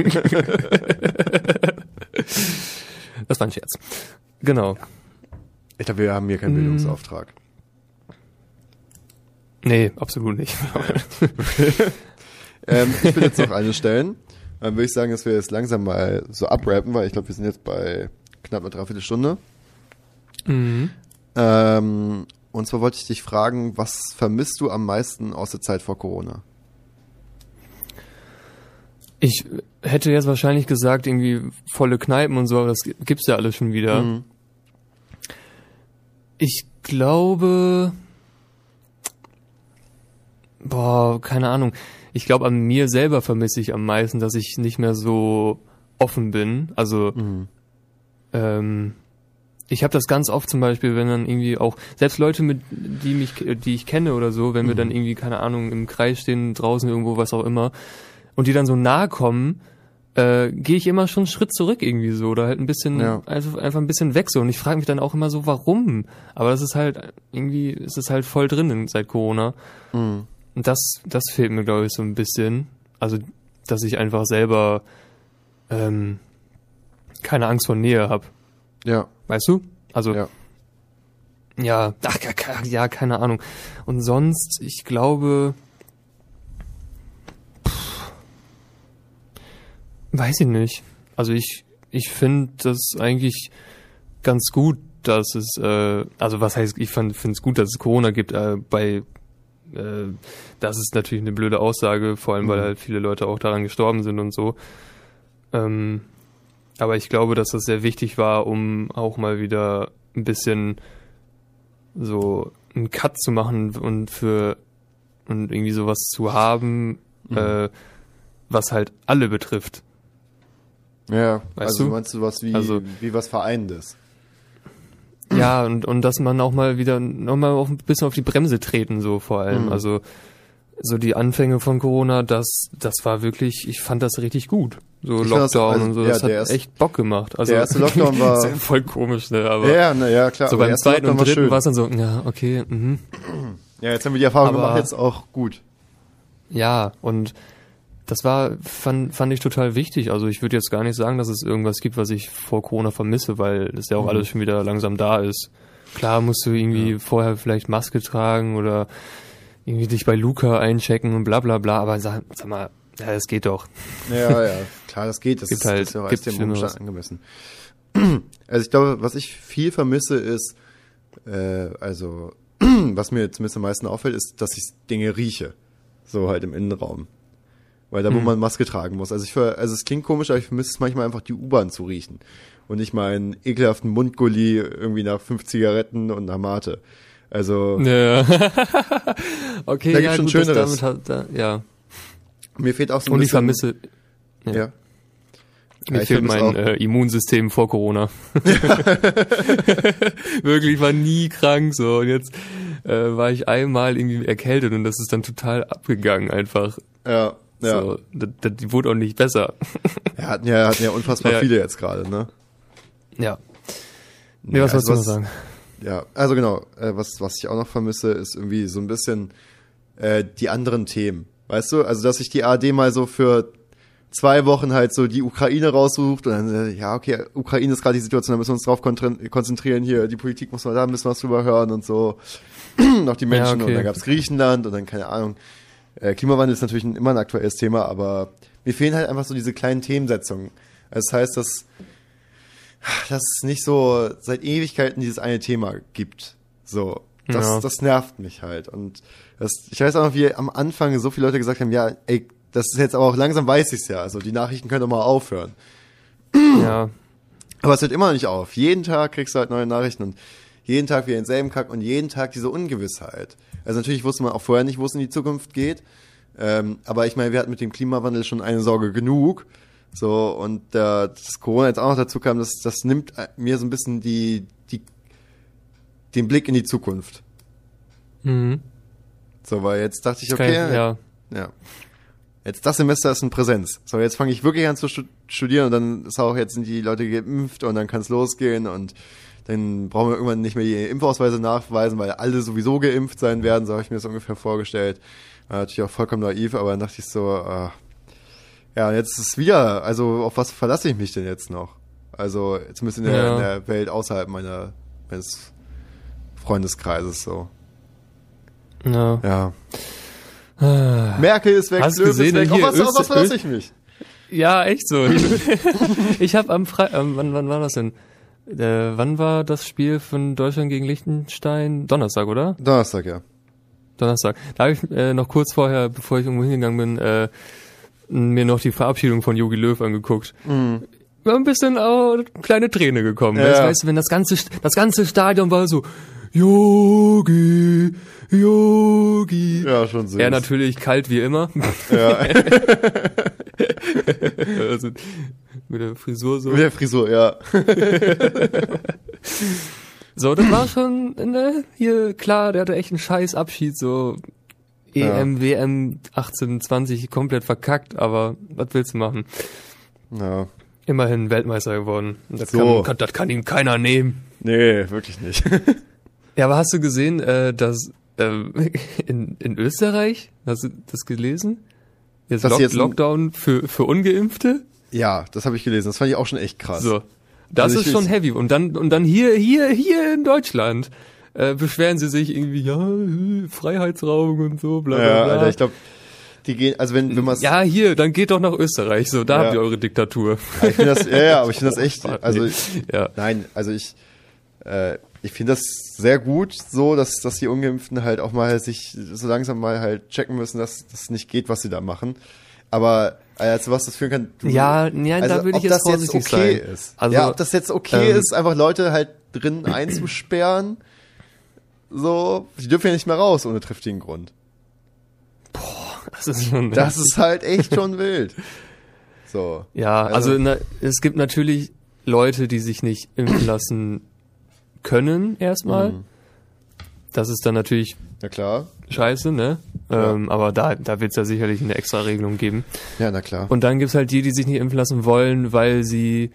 S1: Das war ein Scherz. Genau.
S2: Ich glaube, wir haben hier keinen Bildungsauftrag.
S1: Nee, absolut nicht.
S2: Ich will jetzt noch eine stellen. Dann würde ich sagen, dass wir jetzt langsam mal so abrappen, weil ich glaube, wir sind jetzt bei knapp einer Dreiviertelstunde. Mhm. Und zwar wollte ich dich fragen, was vermisst du am meisten aus der Zeit vor Corona?
S1: Ich hätte jetzt wahrscheinlich gesagt, irgendwie volle Kneipen und so, aber das gibt's ja alles schon wieder. Mhm. Ich glaube, keine Ahnung. Ich glaube, an mir selber vermisse ich am meisten, dass ich nicht mehr so offen bin. Also, ich habe das ganz oft zum Beispiel, wenn dann irgendwie auch, selbst Leute, die ich kenne oder so, wenn wir dann irgendwie, keine Ahnung, im Kreis stehen, draußen irgendwo, was auch immer, und die dann so nahe kommen, gehe ich immer schon einen Schritt zurück irgendwie so, oder halt ein bisschen, einfach ein bisschen weg so. Und ich frage mich dann auch immer so, warum? Aber das ist halt, irgendwie ist es halt voll drin seit Corona. Mhm. Und das fehlt mir, glaube ich, so ein bisschen. Also, dass ich einfach selber keine Angst vor Nähe habe.
S2: Ja.
S1: Weißt du? Also, ja, keine Ahnung. Und sonst, ich glaube, weiß ich nicht. Also ich finde das eigentlich ganz gut, dass es, also was heißt, ich finde es gut, dass es Corona gibt, das ist natürlich eine blöde Aussage, vor allem, weil halt viele Leute auch daran gestorben sind und so. Aber ich glaube, dass das sehr wichtig war, um auch mal wieder ein bisschen so einen Cut zu machen und irgendwie sowas zu haben, was halt alle betrifft.
S2: Ja,
S1: Weißt
S2: also
S1: du?
S2: meinst du was wie was Vereinendes?
S1: Ja, und dass man auch mal wieder nochmal ein bisschen auf die Bremse treten, so vor allem. Also so die Anfänge von Corona, das war wirklich, ich fand das richtig gut. So Lockdown und so, das hat echt Bock gemacht. Also
S2: der erste Lockdown war
S1: ist ja voll komisch, ne? Aber
S2: ja, klar.
S1: so beim zweiten und dritten war es dann so, ja, okay,
S2: Ja, jetzt haben wir die Erfahrung gemacht, jetzt auch gut.
S1: Ja, und das fand ich total wichtig. Also ich würde jetzt gar nicht sagen, dass es irgendwas gibt, was ich vor Corona vermisse, weil das ja auch alles schon wieder langsam da ist. Klar musst du irgendwie vorher vielleicht Maske tragen oder irgendwie dich bei Luca einchecken und bla bla bla, aber sag mal, ja, das geht doch.
S2: Ja, klar, das geht. Das
S1: gibt
S2: ist ja auch
S1: gibt
S2: dem Umstand angemessen. Also ich glaube, was ich viel vermisse ist, was mir zumindest am meisten auffällt, ist, dass ich Dinge rieche. So halt im Innenraum. Weil da, wo man Maske tragen muss. Also es klingt komisch, aber ich vermisse es manchmal einfach, die U-Bahn zu riechen. Und nicht mal einen ekelhaften Mundgulli irgendwie nach 5 Zigaretten und nach Mate. Also.
S1: Ja. Okay,
S2: da
S1: ja,
S2: gibt's schon
S1: gut,
S2: Schöneres.
S1: Ja.
S2: Mir fehlt auch so ein
S1: und
S2: bisschen.
S1: ich vermisse.
S2: Ja.
S1: Mir fehlt mein Immunsystem vor Corona. Wirklich, ich war nie krank so. Und jetzt war ich einmal irgendwie erkältet und das ist dann total abgegangen einfach.
S2: Ja.
S1: So, die wurde auch nicht besser.
S2: Hatten ja unfassbar viele jetzt gerade, ne?
S1: Ja. Nee, was wolltest du noch sagen?
S2: Ja, also genau, was ich auch noch vermisse, ist irgendwie so ein bisschen die anderen Themen. Weißt du? Also, dass sich die ARD mal so für 2 Wochen halt so die Ukraine raussucht und dann, okay, Ukraine ist gerade die Situation, da müssen wir uns drauf konzentrieren, hier, die Politik muss man da, müssen wir was drüber hören und so. Noch die Menschen und dann gab's Griechenland und dann, keine Ahnung. Klimawandel ist natürlich immer ein aktuelles Thema, aber mir fehlen halt einfach so diese kleinen Themensetzungen. Also das heißt, dass es nicht so seit Ewigkeiten dieses eine Thema gibt. So, das nervt mich halt. Und ich weiß auch noch, wie am Anfang so viele Leute gesagt haben, ja, ey, das ist jetzt aber auch langsam weiß ich's ja. Also die Nachrichten können doch mal aufhören.
S1: Ja.
S2: Aber es hört immer noch nicht auf. Jeden Tag kriegst du halt neue Nachrichten und jeden Tag wieder denselben Kack und jeden Tag diese Ungewissheit. Also natürlich wusste man auch vorher nicht, wo es in die Zukunft geht. Aber ich meine, wir hatten mit dem Klimawandel schon eine Sorge genug. So, und das Corona jetzt auch noch dazu kam, das nimmt mir so ein bisschen den Blick in die Zukunft. So, weil jetzt dachte ich, okay, ja. Jetzt das Semester ist eine Präsenz. So, jetzt fange ich wirklich an zu studieren und dann sind die Leute geimpft und dann kann es losgehen und dann brauchen wir irgendwann nicht mehr die Impfausweise nachweisen, weil alle sowieso geimpft sein werden, so habe ich mir das ungefähr vorgestellt. Natürlich auch vollkommen naiv, aber dann dachte ich so, jetzt ist es wieder, also auf was verlasse ich mich denn jetzt noch? Also zumindest in der Welt außerhalb meines Freundeskreises so. Ja. Merkel ist weg,
S1: Löw ist weg,
S2: auf was verlasse ich mich?
S1: Ja, echt so. Ich habe am wann war das denn? Wann war das Spiel von Deutschland gegen Liechtenstein? Donnerstag, oder?
S2: Donnerstag, ja.
S1: Donnerstag. Da habe ich noch kurz vorher, bevor ich irgendwo hingegangen bin, mir noch die Verabschiedung von Jogi Löw angeguckt. War ein bisschen eine kleine Träne gekommen. Ja. Weißt du, wenn das ganze Stadion war so Yogi.
S2: Ja, schon süß.
S1: Er natürlich kalt wie immer.
S2: Ja.
S1: Also, mit der Frisur so.
S2: Mit der Frisur, ja.
S1: So, das war schon, hier, klar, der hatte echt einen scheiß Abschied, so EM, WM 18, 20 komplett verkackt, aber was willst du machen?
S2: Ja.
S1: Immerhin Weltmeister geworden. Das kann ihm keiner nehmen.
S2: Nee, wirklich nicht.
S1: Ja, aber hast du gesehen, dass in Österreich, hast du das gelesen? Jetzt Lockdown für Ungeimpfte?
S2: Ja, das habe ich gelesen. Das fand ich auch schon echt krass.
S1: So, das ist schon heavy. Und dann hier in Deutschland beschweren sie sich irgendwie, Freiheitsraum und so, bla bla bla.
S2: Ja, Alter, ich glaube, die gehen, also wenn man
S1: ja, hier, dann geht doch nach Österreich. So, da habt ihr eure Diktatur.
S2: Aber ich finde das, aber ich finde das echt, also
S1: ja.
S2: nein, also ich Ich finde das sehr gut so, dass die Ungeimpften halt auch mal sich so langsam mal halt checken müssen, dass das nicht geht, was sie da machen. Aber zu was das führen kann,
S1: da würde ich jetzt vorsichtig sein.
S2: Ist. Also, ja, ob das jetzt okay ist, einfach Leute halt drin einzusperren, so, die dürfen ja nicht mehr raus ohne triftigen Grund.
S1: Boah, das
S2: ist halt echt schon wild. So.
S1: Ja, also es gibt natürlich Leute, die sich nicht impfen lassen können, erstmal. Das ist dann natürlich scheiße, ne? Ja. Aber da wird es ja sicherlich eine extra Regelung geben.
S2: Ja, na klar.
S1: Und dann gibt's halt die sich nicht impfen lassen wollen, weil sie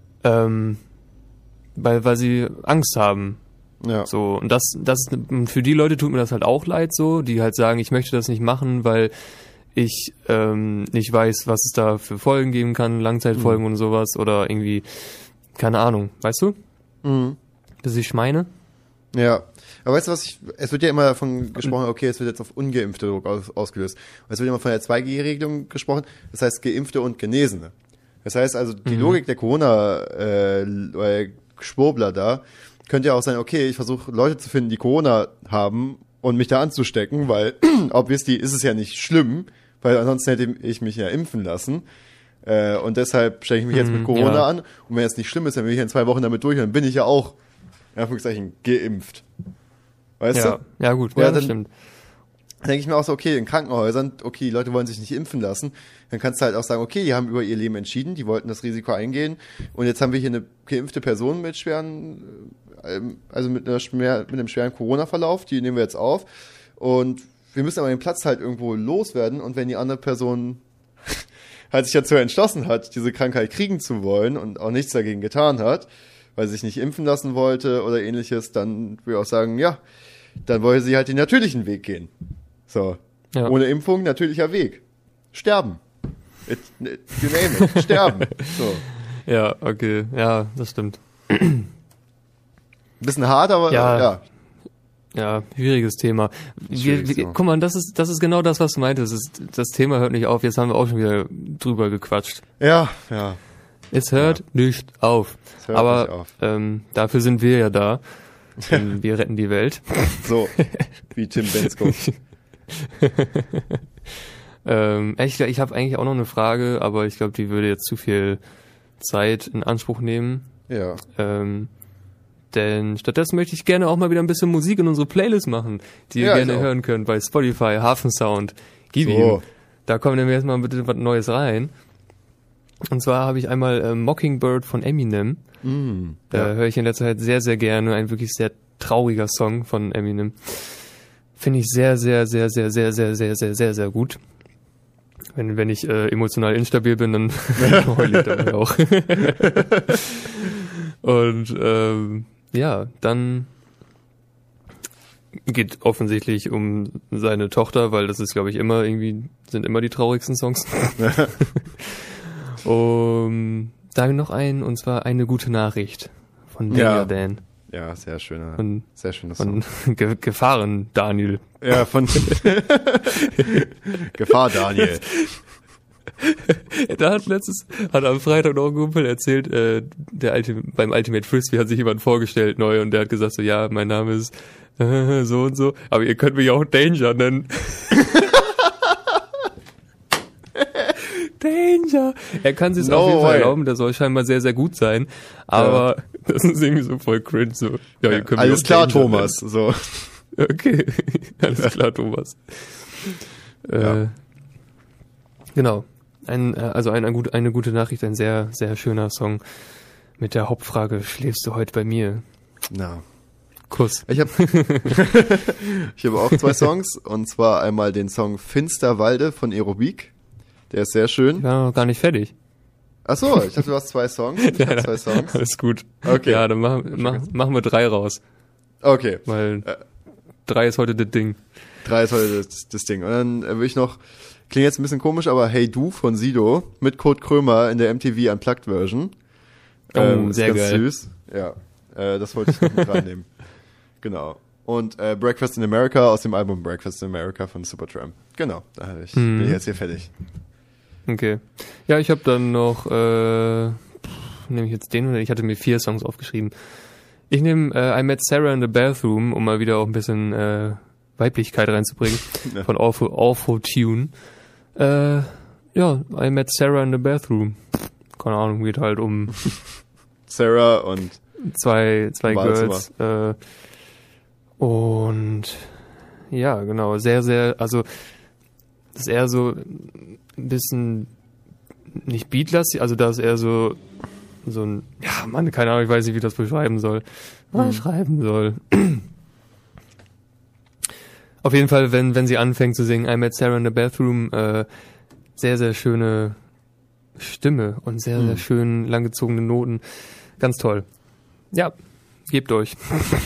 S1: weil sie Angst haben.
S2: Ja.
S1: So, und das für die Leute tut mir das halt auch leid, so, die halt sagen, ich möchte das nicht machen, weil ich nicht weiß, was es da für Folgen geben kann, Langzeitfolgen und sowas, oder irgendwie, keine Ahnung, weißt du? Was ich meine?
S2: Ja. Aber weißt du was, es wird ja immer davon gesprochen, okay, es wird jetzt auf ungeimpfte Druck ausgelöst. Und es wird immer von der 2G-Regelung gesprochen, das heißt Geimpfte und Genesene. Das heißt also, die Logik der Corona-Schwurbler da könnte ja auch sein, okay, ich versuche Leute zu finden, die Corona haben und mich da anzustecken, weil obviously ist es ja nicht schlimm, weil ansonsten hätte ich mich ja impfen lassen. Und deshalb stecke ich mich jetzt mit Corona an. Und wenn es nicht schlimm ist, dann bin ich in 2 Wochen damit durch und dann bin ich ja auch, in Anführungszeichen, geimpft. Weißt du?
S1: Ja, gut, ja, das stimmt.
S2: Dann denke ich mir auch so, okay, in Krankenhäusern, okay, die Leute wollen sich nicht impfen lassen, dann kannst du halt auch sagen, okay, die haben über ihr Leben entschieden, die wollten das Risiko eingehen und jetzt haben wir hier eine geimpfte Person mit mit einem schweren Corona-Verlauf, die nehmen wir jetzt auf und wir müssen aber den Platz halt irgendwo loswerden und wenn die andere Person halt sich dazu entschlossen hat, diese Krankheit kriegen zu wollen und auch nichts dagegen getan hat, weil sie sich nicht impfen lassen wollte oder ähnliches, dann würde ich auch sagen, ja, dann wollte sie halt den natürlichen Weg gehen. So. Ja. Ohne Impfung, natürlicher Weg. Sterben. You name it. Sterben. So.
S1: Ja, okay. Ja, das stimmt.
S2: Bisschen hart, aber ja.
S1: Ja, schwieriges Thema. Guck mal, das ist genau das, was du meintest. Das Thema hört nicht auf. Jetzt haben wir auch schon wieder drüber gequatscht.
S2: Ja.
S1: Es hört nicht auf. Aber nicht auf. Dafür sind wir ja da. Wir retten die Welt.
S2: So, wie Tim Bensko.
S1: Ich habe eigentlich auch noch eine Frage, aber ich glaube, die würde jetzt zu viel Zeit in Anspruch nehmen.
S2: Ja.
S1: Denn stattdessen möchte ich gerne auch mal wieder ein bisschen Musik in unsere Playlist machen, die ihr gerne hören könnt bei Spotify, Hafensound, Gib ihm. Da kommt nämlich jetzt mal bitte was Neues rein. Und zwar habe ich einmal Mockingbird von Eminem. Höre ich in letzter Zeit sehr, sehr gerne. Ein wirklich sehr trauriger Song von Eminem. Finde ich sehr, sehr, sehr, sehr, sehr, sehr, sehr, sehr, sehr, sehr gut. Wenn ich emotional instabil bin, dann heule ich dabei auch. Und dann geht offensichtlich um seine Tochter, weil das ist, glaube ich, sind immer die traurigsten Songs. Dann noch und zwar eine gute Nachricht von Daniel Dan.
S2: Ja, sehr schöner Song.
S1: Von Gefahren Daniel.
S2: Ja, von Gefahr Daniel.
S1: Da hat am Freitag noch ein Kumpel erzählt, beim Ultimate Frisbee hat sich jemand vorgestellt neu und der hat gesagt so, ja, mein Name ist so und so, aber ihr könnt mich auch Danger nennen. Danger! Er kann sich auf jeden Fall erlauben, der soll scheinbar sehr, sehr gut sein, aber das ist irgendwie so voll cringe, so. Ja, ihr könnt
S2: alles klar, Thomas, so.
S1: Okay, alles klar, Thomas. Genau. Eine gute Nachricht, ein sehr, sehr schöner Song mit der Hauptfrage, schläfst du heute bei mir?
S2: Na.
S1: Kuss.
S2: Ich habe auch 2 Songs, und zwar einmal den Song Finsterwalde von Aerobik. Der ist sehr schön.
S1: Ich war noch gar nicht fertig.
S2: Ach so, ich dachte, du hast 2 Songs. Ich habe 2 Songs.
S1: Alles gut.
S2: Okay.
S1: Ja, dann machen wir 3 raus.
S2: Okay.
S1: Weil 3 ist heute das Ding.
S2: 3 ist heute das Ding. Und dann will ich noch, klingt jetzt ein bisschen komisch, aber Hey Du von Sido mit Kurt Krömer in der MTV Unplugged Version.
S1: Sehr
S2: ganz
S1: geil.
S2: Süß. Ja, das wollte ich noch mit reinnehmen. Genau. Und Breakfast in America aus dem Album Breakfast in America von Supertramp. Genau, bin ich jetzt hier fertig.
S1: Okay. Ja, ich habe dann noch, nehme ich jetzt den oder ich hatte mir 4 Songs aufgeschrieben. Ich nehme I Met Sarah in the Bathroom, um mal wieder auch ein bisschen Weiblichkeit reinzubringen, von Awful Tune. I Met Sarah in the Bathroom. Keine Ahnung, geht halt um
S2: Sarah und
S1: zwei Girls. Und ja, genau, sehr, sehr, also das ist eher so ein bisschen nicht beatlastig, also da ist eher so ein, ja, Mann, keine Ahnung, ich weiß nicht, wie ich das beschreiben soll. Auf jeden Fall, wenn sie anfängt zu singen, I Met Sarah in the Bathroom, sehr, sehr schöne Stimme und sehr, sehr schön langgezogene Noten. Ganz toll. Ja, gebt euch.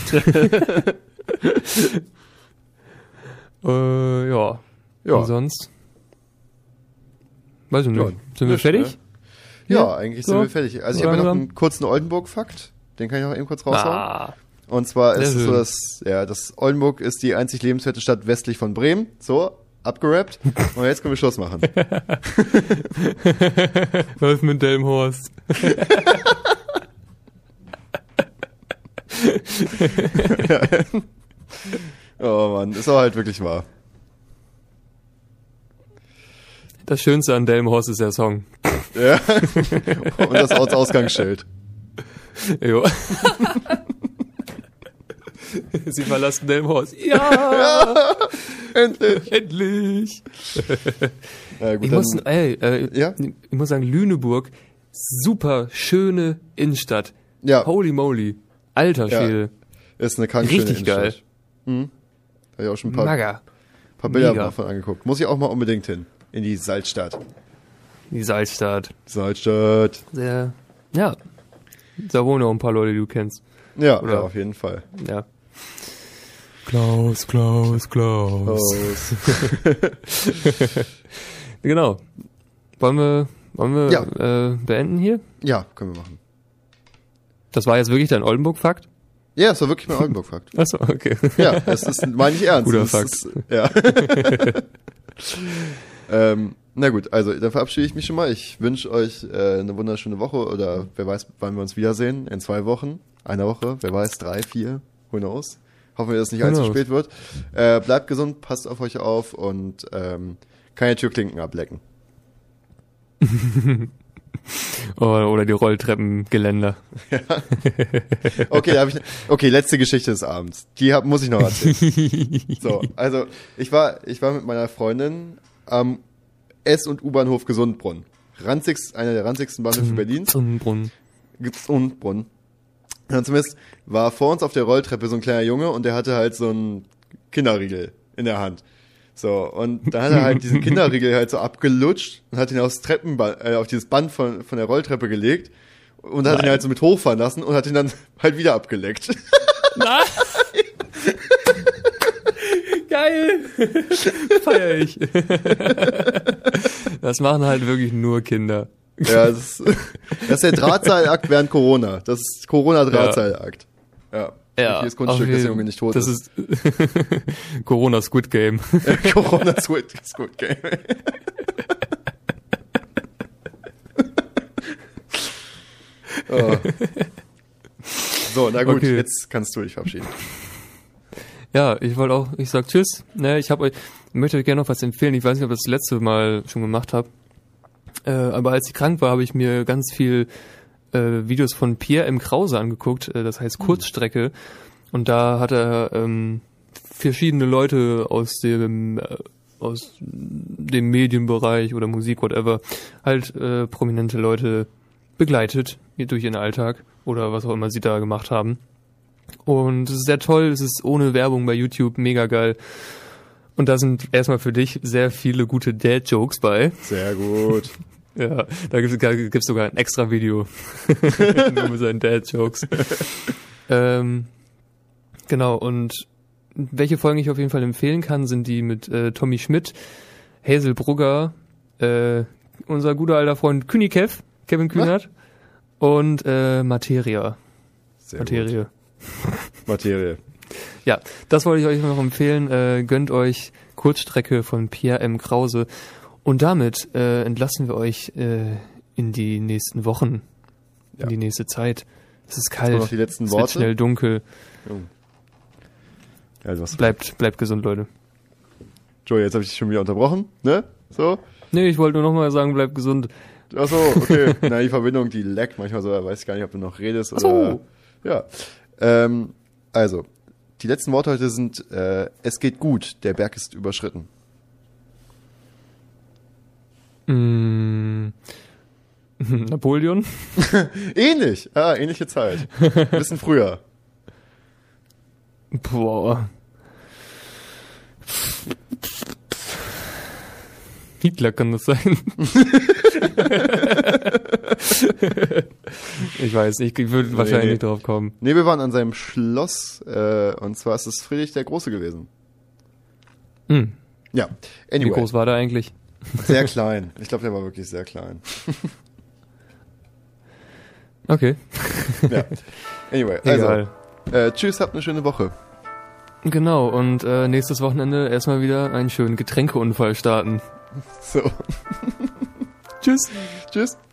S1: Ja. Und sonst? Weiß ich nicht. Sind wir fertig?
S2: Ja, eigentlich sind wir fertig. Also ich habe noch einen kurzen Oldenburg-Fakt. Den kann ich noch eben kurz raushauen. Und zwar ist es so, dass Oldenburg ist die einzig lebenswerte Stadt westlich von Bremen. So, abgerappt. Und jetzt können wir Schluss machen.
S1: Was mit Delmenhorst?
S2: Oh Mann, ist auch halt wirklich wahr.
S1: Das Schönste an Delmenhorst ist der Song.
S2: Ja. Und das Ausgangsschild.
S1: Jo. Sie verlassen Delmenhorst. Ja!
S2: Endlich!
S1: Endlich!
S2: Ja, gut,
S1: ich muss sagen, Lüneburg, super schöne Innenstadt.
S2: Ja.
S1: Holy moly. Alter Schwede.
S2: Ist eine krank schöne
S1: Richtig
S2: Innenstadt.
S1: Geil.
S2: Habe ich auch schon ein paar Bilder davon angeguckt. Muss ich auch mal unbedingt hin. In die Salzstadt.
S1: Salzstadt.
S2: Sehr,
S1: ja. Da wohnen auch ein paar Leute, die du kennst.
S2: Ja, auf jeden Fall.
S1: Ja. Klaus. Genau. Wollen wir beenden hier?
S2: Ja, können wir machen.
S1: Das war jetzt wirklich dein Oldenburg-Fakt?
S2: Ja, das war wirklich mein Oldenburg-Fakt.
S1: Achso, okay.
S2: Ja, das ist, meine ich ernst.
S1: Guter Fakt.
S2: Ja. Na gut, also dann verabschiede ich mich schon mal. Ich wünsche euch eine wunderschöne Woche oder wer weiß, wann wir uns wiedersehen. In 2 Wochen, einer Woche, wer weiß, 3, 4, who knows. Hoffen wir, dass es nicht allzu spät wird. Bleibt gesund, passt auf euch auf und keine Türklinken ablecken.
S1: Oder die Rolltreppengeländer.
S2: Ja. Okay, letzte Geschichte des Abends. Die muss ich noch erzählen. So, also ich war mit meiner Freundin am S- und U-Bahnhof Gesundbrunn. Einer der ranzigsten Bahnhöfe Berlins. Gesundbrunn. Und zumindest war vor uns auf der Rolltreppe so ein kleiner Junge und der hatte halt so einen Kinderriegel in der Hand. So, und da hat er halt diesen Kinderriegel halt so abgelutscht und hat ihn aufs auf dieses Band von der Rolltreppe gelegt und hat ihn halt so mit hochfahren lassen und hat ihn dann halt wieder abgeleckt.
S1: Nein! Geil! Feier ich. Das machen halt wirklich nur Kinder.
S2: Ja, das ist der Drahtseilakt während Corona. Das ist Corona-Drahtseilakt. Ja.
S1: Ja,
S2: das Kunststück, dass der Junge nicht tot ist.
S1: Das ist Corona Squid Game.
S2: Corona Squid Game. Oh. So, na gut, okay. Jetzt kannst du dich verabschieden.
S1: Ja, ich sag tschüss. Ich möchte euch gerne noch was empfehlen. Ich weiß nicht, ob ich das letzte Mal schon gemacht habe. Aber als ich krank war, habe ich mir ganz viel Videos von Pierre M. Krause angeguckt, das heißt Kurzstrecke. Und da hat er verschiedene Leute aus dem Medienbereich oder Musik, whatever, halt prominente Leute begleitet durch ihren Alltag oder was auch immer sie da gemacht haben. Und es ist sehr toll, es ist ohne Werbung bei YouTube, mega geil. Und da sind erstmal für dich sehr viele gute Dad-Jokes bei.
S2: Sehr gut.
S1: Ja, da gibt's sogar ein extra Video nur mit seinen Dad-Jokes. Genau, und welche Folgen ich auf jeden Fall empfehlen kann, sind die mit Tommy Schmidt, Hazel Brugger, unser guter alter Freund Kevin Kühnert und Materia. Materie. Ja, das wollte ich euch noch empfehlen. Gönnt euch Kurzstrecke von Pierre M. Krause. Und damit entlassen wir euch in die nächsten Wochen, in die nächste Zeit. Es ist kalt.
S2: Noch die letzten
S1: es
S2: Worte.
S1: wird schnell dunkel.
S2: Ja,
S1: bleibt gesund, Leute.
S2: Joey, jetzt habe ich dich schon wieder unterbrochen, ne? So?
S1: Nee, ich wollte nur nochmal sagen, bleibt gesund.
S2: Ach so, okay. Na, die Verbindung, die laggt manchmal so, weiß ich gar nicht, ob du noch redest oder... Ja. Also, die letzten Worte heute sind, es geht gut, der Berg ist überschritten.
S1: Napoleon?
S2: Ähnlich. Ähnliche Zeit. Ein bisschen früher.
S1: Boah. Hitler kann das sein. Ich weiß nicht, ich würde wahrscheinlich nicht drauf kommen.
S2: Nee, wir waren an seinem Schloss, und zwar ist es Friedrich der Große gewesen. Ja, anyway.
S1: Wie groß war der eigentlich?
S2: Sehr klein. Ich glaube, der war wirklich sehr klein.
S1: Okay.
S2: Ja. Anyway, also, tschüss, habt eine schöne Woche.
S1: Genau, und nächstes Wochenende erstmal wieder einen schönen Getränkeunfall starten.
S2: So.
S1: Tschüss.
S2: Tschüss.